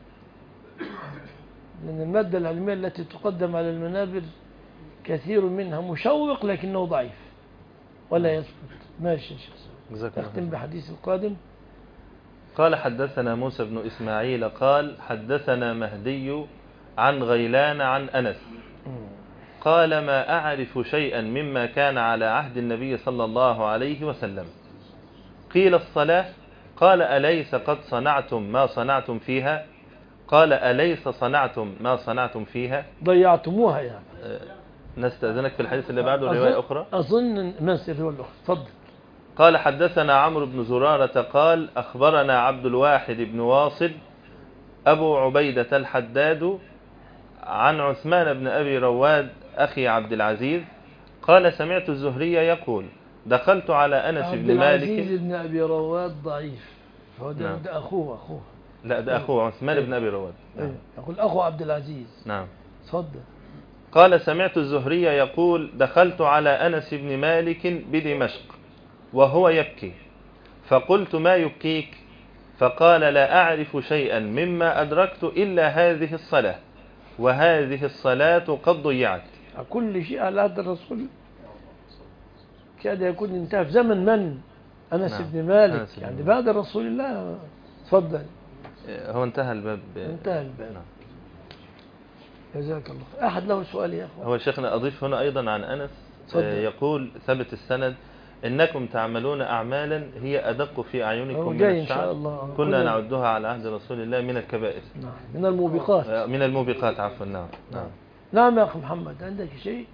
[SPEAKER 2] لأن المادة العلمية التي تقدم على المنابر كثير منها مشوق لكنه ضعيف ولا يثبت. ماشي يا شيخ. نختم بحديث القادم.
[SPEAKER 1] قال حدثنا موسى بن إسماعيل قال حدثنا مهدي عن غيلان عن أنس قال ما أعرف شيئا مما كان على عهد النبي صلى الله عليه وسلم. قيل الصلاة؟ قال أليس قد صنعتم ما صنعتم فيها؟ قال أليس صنعتم ما صنعتم فيها؟
[SPEAKER 2] ضيعتموها يعني.
[SPEAKER 1] أه نستأذنك في الحديث اللي بعده رواية أخرى.
[SPEAKER 2] أظن ننسى الرواية الأخرى. تفضل.
[SPEAKER 1] قال حدثنا عمرو بن زرارة قال أخبرنا عبد الواحد بن واصل أبو عبيدة الحداد عن عثمان بن أبي رواد أخي عبد العزيز قال سمعت الزهري يقول دخلت على أنس بن مالك.
[SPEAKER 2] عبد العزيز بن أبي رواد ضعيف، فهو ده, نعم. ده أخوه أخوه
[SPEAKER 1] لا ده أخوه عثمان بن أبي رواد.
[SPEAKER 2] نعم. يقول أخو عبد العزيز.
[SPEAKER 1] نعم.
[SPEAKER 2] تفضل.
[SPEAKER 1] قال سمعت الزهري يقول دخلت على أنس بن مالك بدمشق وهو يبكي فقلت ما يبكيك؟ فقال لا أعرف شيئا مما أدركت إلا هذه الصلاة وهذه الصلاة قد ضيعت.
[SPEAKER 2] كل شيء على عهد الرسول كاد يكون انتهى في زمن من؟ أنس نعم. بن مالك أنس يعني بن بعد رسول الله. تفضل.
[SPEAKER 1] هو انتهى الباب.
[SPEAKER 2] انتهى الباب. نعم. جزاك الله. أحد له سؤال يا أخوان؟
[SPEAKER 1] هو شيخنا أضيف هنا أيضا عن أنس يقول ثبت السند إنكم تعملون أعمالا هي أدق في أعينكم من الشعب كنا نعدها على عهد رسول الله من الكبائر.
[SPEAKER 2] نعم. من الموبقات.
[SPEAKER 1] من الموبقات عفوا. نعم.
[SPEAKER 2] نعم. نعم يا أخي محمد عندك شيء؟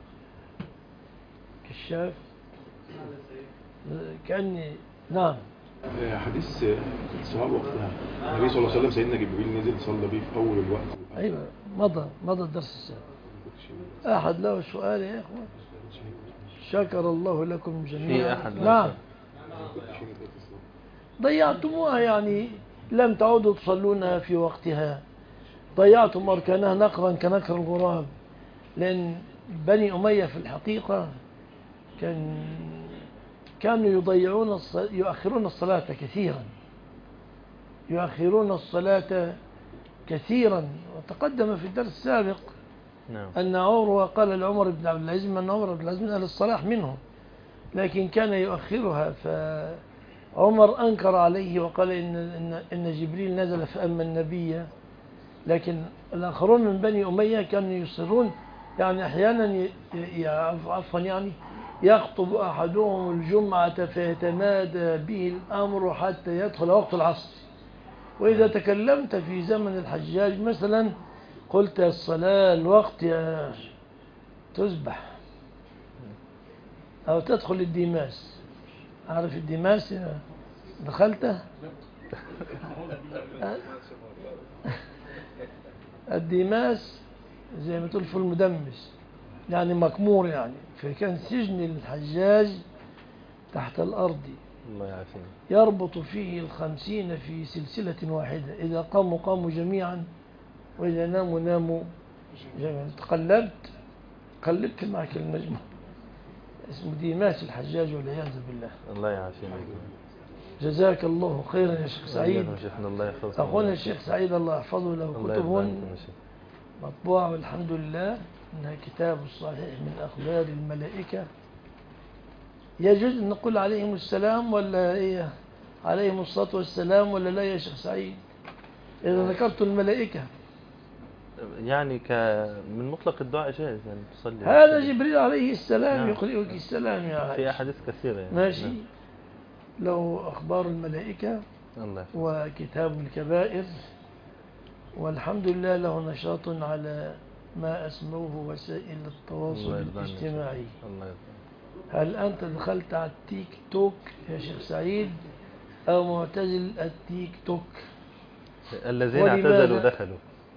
[SPEAKER 2] كشاف كأني. نعم.
[SPEAKER 8] حديث الصلاة وقتها النبي صلى الله عليه وسلم سيدنا جبريل نزل صلى بيه في أول الوقت.
[SPEAKER 2] أيوة مضى مضى الدرس السابق. أحد له سؤال يا إخوان؟ شكر الله لكم جميعا.
[SPEAKER 1] أحد
[SPEAKER 2] نعم. ضيعتموها يعني لم تعودوا تصلونها في وقتها، ضيعتم أركانها نقرا كنقر الغراب. لأن بني أمية في الحقيقة كان كانوا يضيعون يؤخرون الصلاة كثيرا يؤخرون الصلاة كثيرا وتقدم في الدرس السابق
[SPEAKER 1] نعم.
[SPEAKER 2] أن عمر قال لعمر بن عبد العزيز أن عمر بن العزيز من أهل الصلاح منهم، لكن كان يؤخرها. فعمر أنكر عليه وقال إن, إن, إن جبريل نزل فأما النبي. لكن الآخرون من بني أمية كانوا يصرون يعني أحيانا عفوا يعني يخطب أحدهم الجمعة فيتمادى به الأمر حتى يدخل وقت العصر. وإذا تكلمت في زمن الحجاج مثلا قلت الصلاة الوقت يا تسبح أو تدخل الديماس. عارف الديماس؟ دخلته؟ الديماس زي ما تقول في المدمس يعني مكمور يعني. فكان سجن الحجاج تحت الأرض
[SPEAKER 1] الله يعافينا.
[SPEAKER 2] يربط فيه الخمسين في سلسلة واحدة، إذا قاموا قاموا جميعا وإذا ناموا ناموا جميعا. تقلبت قلبت معك المجموع، اسمه ديماس الحجاج والعياذ بالله.
[SPEAKER 1] الله يعافينا.
[SPEAKER 2] جزاك الله خيرا يا شيخ سعيد.
[SPEAKER 1] شيخنا الله يحفظك.
[SPEAKER 2] أخونا الشيخ سعيد الله يحفظه له
[SPEAKER 1] الله
[SPEAKER 2] كتب
[SPEAKER 1] يرضى عنكم يا شيخ.
[SPEAKER 2] مطبوعة والحمد لله، إنها كتاب الصحيح من أخبار الملائكة. يجوز أن نقول عليهم السلام ولا إيه؟ عليهم الصلاة والسلام ولا لا يا شيخ سعيد؟ إذا ذكرت الملائكة
[SPEAKER 1] يعني ك من مطلق الدعاء جائز يعني تصلي.
[SPEAKER 2] هذا جبريل عليه السلام
[SPEAKER 1] نعم.
[SPEAKER 2] يقرئك السلام يا
[SPEAKER 1] في
[SPEAKER 2] عائشة.
[SPEAKER 1] أحاديث كثيرة يعني.
[SPEAKER 2] ماشي.
[SPEAKER 1] نعم.
[SPEAKER 2] له أخبار الملائكة
[SPEAKER 1] الله يحفظك.
[SPEAKER 2] وكتاب الكبائر، والحمد لله له نشاط على ما أسموه وسائل التواصل
[SPEAKER 1] الله يرضى عنك.
[SPEAKER 2] الاجتماعي.
[SPEAKER 1] الله يرضى.
[SPEAKER 2] هل أنت دخلت على التيك توك يا شيخ سعيد أو معتزل التيك توك؟
[SPEAKER 1] الذين
[SPEAKER 2] ولماذا؟
[SPEAKER 1] اعتزلوا دخلوا.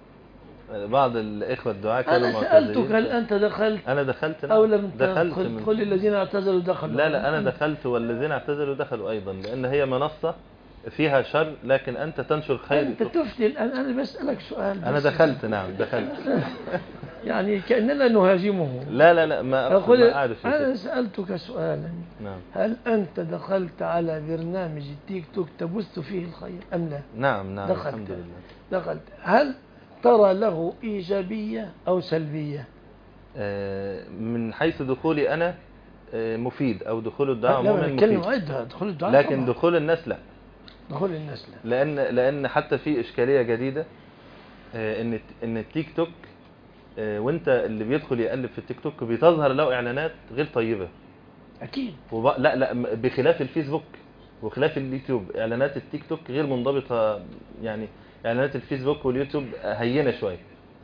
[SPEAKER 1] بعض الإخوة الدعاء كانوا
[SPEAKER 2] أنا سألتك
[SPEAKER 1] معتزلين.
[SPEAKER 2] هل أنت دخلت
[SPEAKER 1] أنا دخلت.
[SPEAKER 2] أو لم
[SPEAKER 1] دخلت
[SPEAKER 2] تدخل؟
[SPEAKER 1] من...
[SPEAKER 2] قل الذين اعتزلوا دخلوا.
[SPEAKER 1] لا لا أنا دخلت والذين اعتزلوا دخلوا أيضا، لأن هي منصة فيها شر لكن أنت تنشر خير.
[SPEAKER 2] أنت تفتي الآن، أنا بسألك سؤال.
[SPEAKER 1] أنا دخلت. نعم دخلت.
[SPEAKER 2] يعني كأننا نهاجمه.
[SPEAKER 1] لا لا لا ما
[SPEAKER 2] أقول
[SPEAKER 1] ما أعرف.
[SPEAKER 2] أنا سألتك سؤالا.
[SPEAKER 1] نعم.
[SPEAKER 2] هل أنت دخلت على برنامج التيك توك تبث فيه الخير أم لا؟
[SPEAKER 1] نعم نعم
[SPEAKER 2] دخلت.
[SPEAKER 1] الحمد لله.
[SPEAKER 2] دخلت. هل ترى له إيجابية أو سلبية؟
[SPEAKER 1] آه، من حيث دخولي أنا آه، مفيد، أو دخول الدعاء
[SPEAKER 2] لا
[SPEAKER 1] عموما
[SPEAKER 2] أنا أتكلم
[SPEAKER 1] مفيد،
[SPEAKER 2] عدها دخول الدعاء
[SPEAKER 1] لكن
[SPEAKER 2] طبعا.
[SPEAKER 1] دخول الناس لا.
[SPEAKER 2] دخول الناس لا.
[SPEAKER 1] لأن لأن حتى في إشكالية جديدة، آه، إن إن التيك توك، آه، وأنت اللي بيدخل يقلب في التيك توك بتظهر له إعلانات غير طيبة.
[SPEAKER 2] أكيد.
[SPEAKER 1] وب... لا لا بخلاف الفيسبوك وخلاف اليوتيوب، إعلانات التيك توك غير منضبطة، يعني إعلانات الفيسبوك واليوتيوب هينة شوية.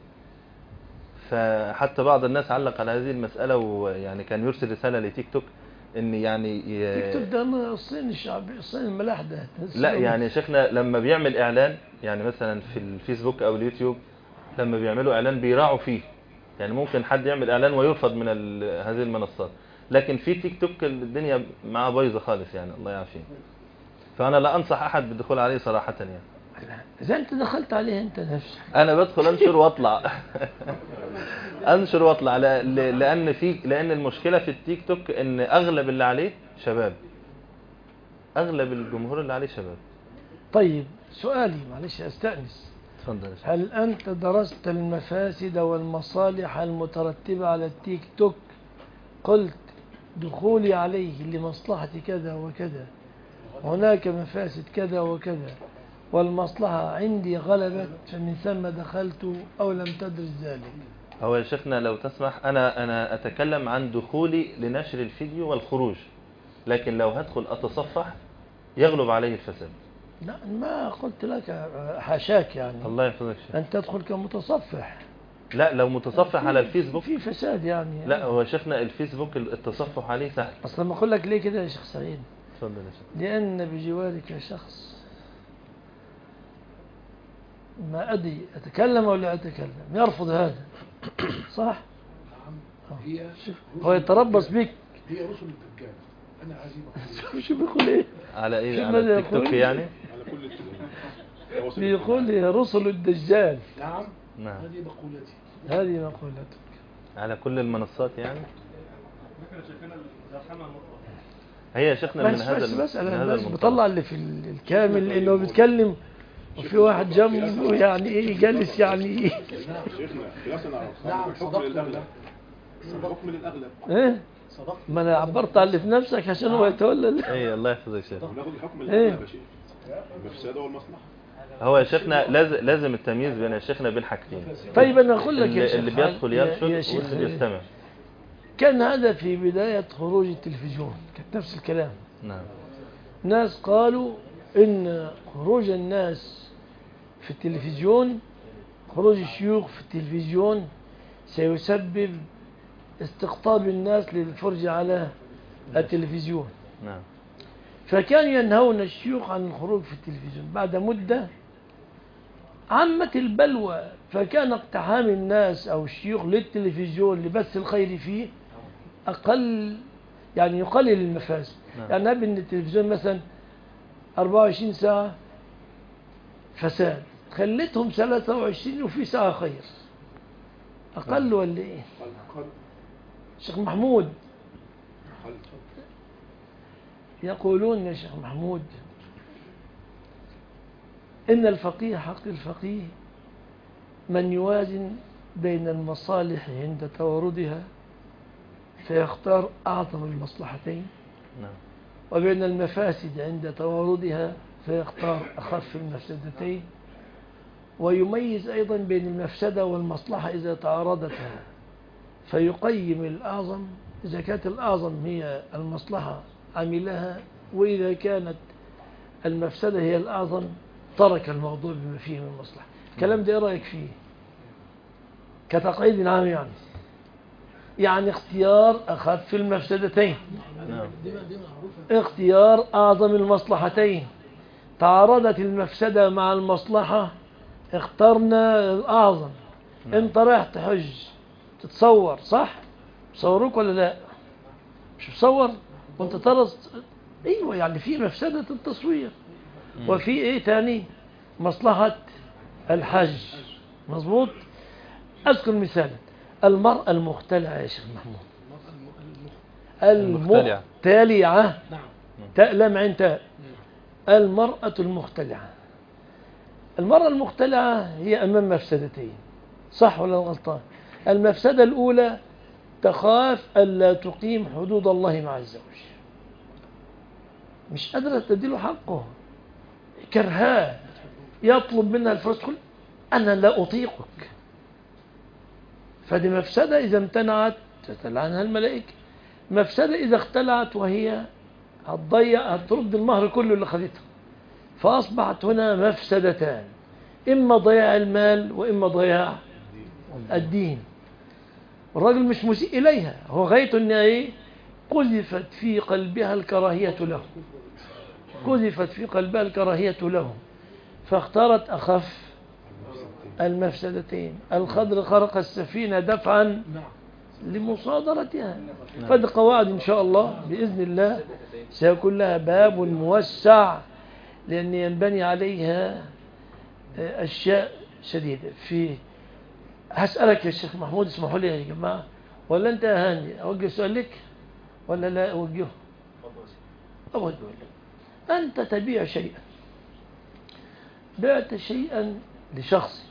[SPEAKER 1] فحتى بعض الناس علق على هذه المسألة، ويعني كان يرسل رسالة لتيك توك ان يعني ي...
[SPEAKER 2] تيك توك ده الصين الشعبي، الصين الملاح ده.
[SPEAKER 1] لا يعني شيخنا لما بيعمل اعلان، يعني مثلا في الفيسبوك او اليوتيوب لما بيعملوا اعلان بيراعوا فيه، يعني ممكن حد يعمل اعلان ويرفض من ال... هذه المنصات، لكن في تيك توك الدنيا معاه بايظه خالص يعني الله يعافيه. فانا لا انصح احد بالدخول عليه صراحة يعني.
[SPEAKER 2] إذا أنت دخلت عليه أنت نفسك.
[SPEAKER 1] أنا بدخل أنشر وأطلع. أنشر وأطلع ل... لأن في لأن المشكلة في التيك توك إن أغلب اللي عليه شباب. أغلب الجمهور اللي عليه شباب.
[SPEAKER 2] طيب سؤالي معلش أستأنس.
[SPEAKER 1] تفضل.
[SPEAKER 2] هل أنت درست المفاسد والمصالح المترتبة على التيك توك؟ قلت دخولي عليه لمصلحة كذا وكذا، هناك مفاسد كذا وكذا، والمصلحة عندي غلبت فمن ثم دخلت أو لم تدرس ذلك.
[SPEAKER 1] هو يا شيخنا لو تسمح أنا أنا أتكلم عن دخولي لنشر الفيديو والخروج، لكن لو هدخل أتصفح يغلب عليه الفساد.
[SPEAKER 2] لا ما قلت لك حاشاك يعني.
[SPEAKER 1] الله يحفظك شيخ.
[SPEAKER 2] أن تدخل كمتصفح.
[SPEAKER 1] لا لو متصفح على الفيسبوك
[SPEAKER 2] في فساد يعني.
[SPEAKER 1] لا هو شيخنا الفيسبوك التصفح عليه سهل.
[SPEAKER 2] أصلا ما أقول لك ليه كده يا شيخ سعيد؟
[SPEAKER 1] تفضل يا شيخ.
[SPEAKER 2] لأن بجوارك شخص ما أدري أتكلم أو لا أتكلم يرفض هذا صح؟
[SPEAKER 7] هي
[SPEAKER 2] هو يتربص بك.
[SPEAKER 7] هي رسل الدجال. أنا عزيمة.
[SPEAKER 2] شو بيقول إيه؟
[SPEAKER 1] على إيه؟
[SPEAKER 2] شو
[SPEAKER 1] على
[SPEAKER 2] ماذا
[SPEAKER 1] التيك توك
[SPEAKER 2] يقول؟
[SPEAKER 1] يعني؟
[SPEAKER 8] على كل التواصل
[SPEAKER 2] بيقول رسل الدجال.
[SPEAKER 7] نعم.
[SPEAKER 1] نعم.
[SPEAKER 7] هذه مقولتي.
[SPEAKER 2] هذه مقولتك.
[SPEAKER 1] على كل المنصات يعني. هي يا شيخنا من
[SPEAKER 2] بس
[SPEAKER 1] هذا
[SPEAKER 2] بس
[SPEAKER 1] الم-
[SPEAKER 2] بس
[SPEAKER 1] من
[SPEAKER 2] أنا
[SPEAKER 1] هذا
[SPEAKER 2] بس
[SPEAKER 1] المنطلق.
[SPEAKER 2] بطلع اللي في ال- الكامل لأنه بيتكلم وفي واحد جنبه يعني إيه جالس يعني إيه.
[SPEAKER 8] شيخنا قياسا على
[SPEAKER 7] نعم،
[SPEAKER 8] الحكم
[SPEAKER 7] صدقت
[SPEAKER 8] للأغلب. الحكم للأغلب.
[SPEAKER 2] إيه؟
[SPEAKER 7] صدقت.
[SPEAKER 2] ما أنا عبرت على اللي في نفسك عشان هو يتولى ال-
[SPEAKER 1] اي الله يحفظك شيخ.
[SPEAKER 8] وناخد الحكم
[SPEAKER 2] إيه؟
[SPEAKER 8] للأغلب يا شيخ. المفسدة والمصلحة.
[SPEAKER 1] هو يا شيخنا لازم لازم التمييز بين يا شيخنا بين حاجتين.
[SPEAKER 2] طيب أنا أقول لك يا
[SPEAKER 1] اللي,
[SPEAKER 2] شيخ
[SPEAKER 1] اللي بيدخل
[SPEAKER 2] يا-
[SPEAKER 1] يرشد
[SPEAKER 2] يا شيخ
[SPEAKER 1] واللي بيستمع.
[SPEAKER 2] كان هذا في بداية خروج التلفزيون، كانت نفس الكلام.
[SPEAKER 1] نعم.
[SPEAKER 2] ناس قالوا إن خروج الناس في التلفزيون، خروج الشيوخ في التلفزيون سيسبب استقطاب الناس للفرجة على التلفزيون،
[SPEAKER 1] نعم.
[SPEAKER 2] فكان ينهون الشيوخ عن الخروج في التلفزيون. بعد مدة عمت البلوى، فكان اقتحام الناس أو الشيوخ للتلفزيون لبث الخير فيه أقل يعني يقلل المفاسد.
[SPEAKER 1] نعم.
[SPEAKER 2] يعني نبي ان التلفزيون مثلا أربعة وعشرين ساعة فساد، خليتهم ثلاثة وعشرين وفي ساعة خير، أقل ولا إيه؟
[SPEAKER 5] قال
[SPEAKER 2] شيخ محمود
[SPEAKER 8] قال
[SPEAKER 2] يقولون يا شيخ محمود إن الفقيه حق الفقيه من يوازن بين المصالح عند توردها فيختار أعظم المصلحتين،
[SPEAKER 1] نعم.
[SPEAKER 2] وبين المفاسد عند تواردها فيختار أخف المفسدتين، ويميز أيضا بين المفسدة والمصلحة إذا تعارضتها فيقيم الأعظم. إذا كانت الأعظم هي المصلحة عملها، وإذا كانت المفسدة هي الأعظم ترك الموضوع بما فيه من المصلحة. الكلام ده إيه رأيك فيه كتقعيد عام؟ يعني يعني اختيار أخف المفسدتين،
[SPEAKER 1] نعم.
[SPEAKER 2] اختيار أعظم المصلحتين. تعارضت المفسدة مع المصلحة اخترنا الأعظم.
[SPEAKER 1] نعم.
[SPEAKER 2] انت رايح تحج تتصور صح؟ صوروك ولا لا؟ مش مصور وانت ترى. ايوه يعني في مفسدة التصوير
[SPEAKER 1] مم.
[SPEAKER 2] وفي ايه تاني مصلحة الحج. مظبوط. اذكر مثالا المرأة المختلعة يا شيخ محمود،
[SPEAKER 1] المختلعة.
[SPEAKER 2] المختلعة تألم عن تاء. المرأة المختلعة، المرأة المختلعة هي أمام مفسدتين، صح ولا غلطان؟ المفسدة الأولى تخاف ألا تقيم حدود الله مع الزوج، مش قادرة تديله حقه، كرهاه، يطلب منها الفلوس تقول أنا لا أطيقك. فدي مفسدة إذا امتنعت تتلعنها الملائكة. مفسدة إذا اختلعت وهي هتضيع، هترد المهر كله اللي خذته. فأصبحت هنا مفسدتان، إما ضياع المال وإما ضياع الدين. الراجل مش مسيء إليها، هو غايته إن إيه؟ قذفت في قلبها الكراهية له، قذفت في قلبها الكراهية له فاختارت أخف المفسدتين. الخضر خرق السفينة دفعا لمصادرتها. فهذه قواعد إن شاء الله بإذن الله سيكون لها باب موسع، لأن ينبني عليها أشياء شديدة. في هسألك يا شيخ محمود، اسمحوا لي يا جماعة، ولا أنت يا هاني أوجه سؤال لك ولا لا أوجهه؟ أوجه لك. أنت تبيع شيئا، بعت شيئا لشخص،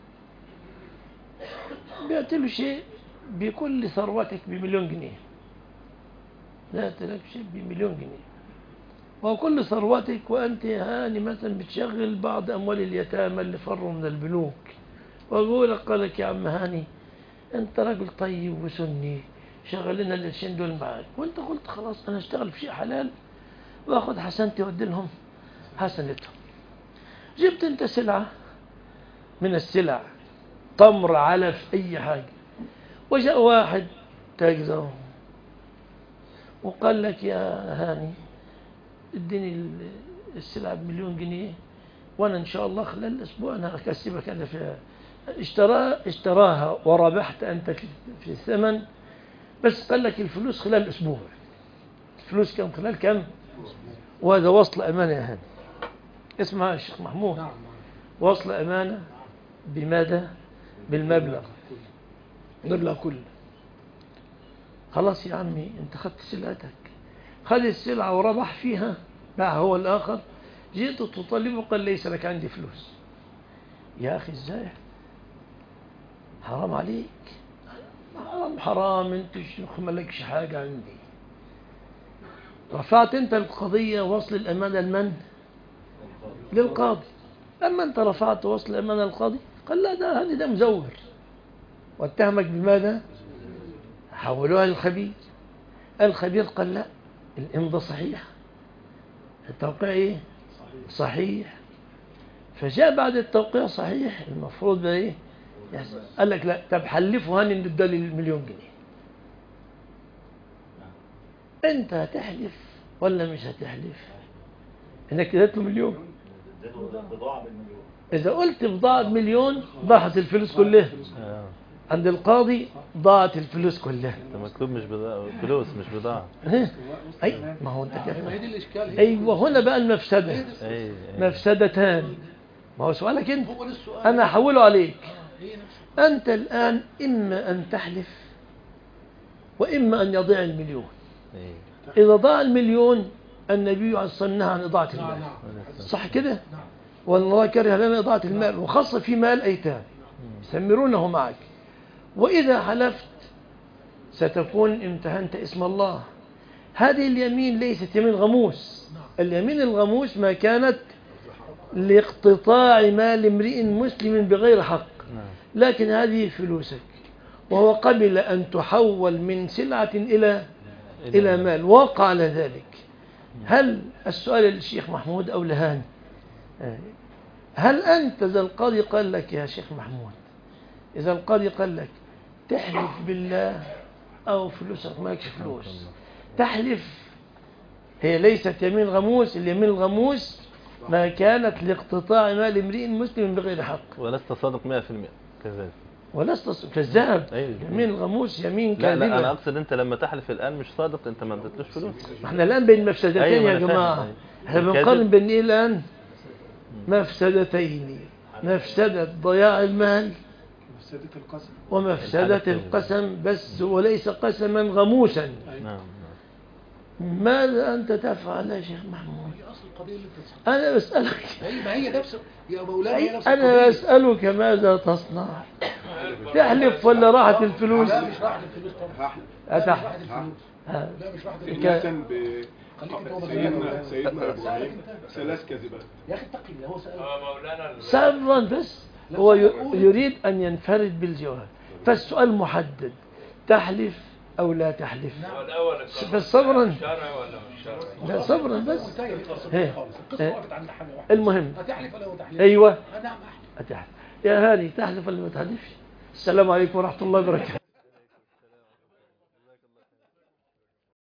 [SPEAKER 2] بعت له شيء بكل ثروتك بمليون جنيه، بعت لك شيء بمليون جنيه وكل ثروتك، وأنت هاني مثلا بتشغل بعض أموال اليتامى اللي فروا من البنوك، وأقول لك قال لك يا عم هاني أنت راجل طيب وسني، شغل لنا القرشين دول معاك، وأنت قلت خلاص أنا أشتغل في شيء حلال وأخذ حسنتي وأدي لهم حسنتهم. جبت أنت سلعة من السلع، تمر، علف، أي حاجة، وجاء واحد تاجر وقال لك يا هاني اديني السلعة بمليون جنيه وانا ان شاء الله خلال اسبوع انا اكسبك انا فيها. اشتراها اشتراها وربحت انت في الثمن، بس قال لك الفلوس خلال اسبوع. الفلوس كم خلال كم؟ وهذا وصل امانه يا هاني. اسمع يا شيخ محمود، وصل امانه بماذا؟ بالمبلغ، المبلغ كله. خلاص يا عمي انت خدت سلعتك، خذ السلعة وربح فيها، باع هو الآخر، جئت تطالبه قال ليس لك عندي فلوس. يا أخي ازاي؟ حرام عليك، حرام حرام، انت شيخ مالكش حاجة عندي. رفعت انت القضية وصل الأمانة لمن؟ للقاضي. لما انت رفعت وصل الأمانة للقاضي قال لا ده هذا ده مزور واتهمك بماذا؟ حولوها للخبير. الخبير قال لا الإمضاء صحيح، التوقيع ايه؟ صحيح. فجاء بعد التوقيع صحيح المفروض بقى ايه؟ قال لك لا طب حلفوا هاني ان ادالي المليون جنيه. انت هتحلف ولا مش هتحلف؟ انك اديت له مليون.
[SPEAKER 3] بضاعة بالمليون.
[SPEAKER 2] اذا قلت بضاعة بمليون ضاعت الفلوس كلها. عند القاضي ضاعت الفلوس كلها.
[SPEAKER 1] ده مكتوب مش بضاعة، فلوس مش بضاعة.
[SPEAKER 2] أي ما هو
[SPEAKER 9] ما هي دي الاشكال.
[SPEAKER 2] أيوة هنا بقى المفسدة.
[SPEAKER 1] أي أي.
[SPEAKER 2] مفسدتان. ما هو سؤالك أنت،
[SPEAKER 9] هو ده السؤال.
[SPEAKER 2] أنا أحوله عليك.
[SPEAKER 9] هي نفسها.
[SPEAKER 2] أنت الآن إما أن تحلف وإما أن يضيع المليون.
[SPEAKER 1] أي.
[SPEAKER 2] إذا ضاع المليون النبي عليه الصلاة والسلام نهى عن إضاعة المال. صح كده؟ وأن الله كره لنا إضاعة المال، وخاصة في مال أيتام يسمرونه معك. وإذا حلفت ستكون امتهنت اسم الله. هذه اليمين ليست يمين غموس. اليمين الغموس ما كانت لاقتطاع مال امرئ مسلم بغير حق، لكن هذه فلوسك وهو قبل أن تحول من سلعة إلى إلى مال، وقع على ذلك. هل السؤال للشيخ محمود أو لهاني، هل أنت إذا القاضي قال لك يا شيخ محمود، إذا القاضي قال لك تحلف بالله أو فلوسك ماكش فلوس، تحلف، هي ليست يمين غموس. اليمين الغموس ما كانت لاقتطاع مال امرئ مسلم بغير حق.
[SPEAKER 1] ولست صادق مئة في المئة كذاب.
[SPEAKER 2] ولست كذاب.
[SPEAKER 1] أيوة.
[SPEAKER 2] يمين الغموس يمين
[SPEAKER 1] لا
[SPEAKER 2] كاذبة.
[SPEAKER 1] لا، أنا أقصد أنت لما تحلف الآن مش صادق، أنت ما اديتلوش فلوس.
[SPEAKER 2] احنا الآن بين مفسدتين.
[SPEAKER 1] أيوة
[SPEAKER 2] يا جماعة.
[SPEAKER 1] أيوة.
[SPEAKER 2] احنا بنقارن بين إيه الآن؟ مفسدتين، مفسدة ضياع المال
[SPEAKER 5] مفسدة القسم
[SPEAKER 2] ومفسدة القسم بس، وليس قسما غموسا.
[SPEAKER 1] نعم.
[SPEAKER 2] ماذا أنت تفعل يا شيخ محمود؟
[SPEAKER 9] هي اصل القضيه اللي بتصنع.
[SPEAKER 2] أنا بسألك.
[SPEAKER 9] هي ما هي نفس يا مولانا، هي نفس
[SPEAKER 2] أنا
[SPEAKER 9] القضية.
[SPEAKER 2] بسألك ماذا تصنع؟ تحلف ولا راحت الفلوس؟
[SPEAKER 9] لا مش راحت الفلوس طبعا.
[SPEAKER 2] أتحلف.
[SPEAKER 9] لا مش راحت الفلوس.
[SPEAKER 2] ها.
[SPEAKER 9] لا مش راحت
[SPEAKER 8] سيدنا
[SPEAKER 9] الفلوس.
[SPEAKER 8] حسن ب
[SPEAKER 9] خليك انت هو
[SPEAKER 8] سيدنا سيدنا ابو
[SPEAKER 9] سألك
[SPEAKER 8] علي
[SPEAKER 9] انت.
[SPEAKER 8] ثلاث كذبات.
[SPEAKER 9] يا اخي اتقي الله، هو سألك.
[SPEAKER 4] اه مولانا ال-
[SPEAKER 2] صبرا بس، هو ي- يريد أن ينفرد بالجواب، فالسؤال محدد، تحلف أو لا تحلف.
[SPEAKER 4] هو الأول القانون
[SPEAKER 2] بس صبرا.
[SPEAKER 4] شرعي ولا مش شرعي؟
[SPEAKER 2] لا صبرا بس.
[SPEAKER 9] منتهية القصة
[SPEAKER 2] إيه.
[SPEAKER 9] خالص. القصة
[SPEAKER 2] إيه.
[SPEAKER 9] وقفت عند حاجة واحدة.
[SPEAKER 2] المهم.
[SPEAKER 9] هتحلف ولا ما تحلف؟
[SPEAKER 2] أيوة.
[SPEAKER 9] نعم احلف.
[SPEAKER 2] أتحلف. يا هاني تحلف ولا ما تحلفش؟ السلام عليكم ورحمة الله وبركاته.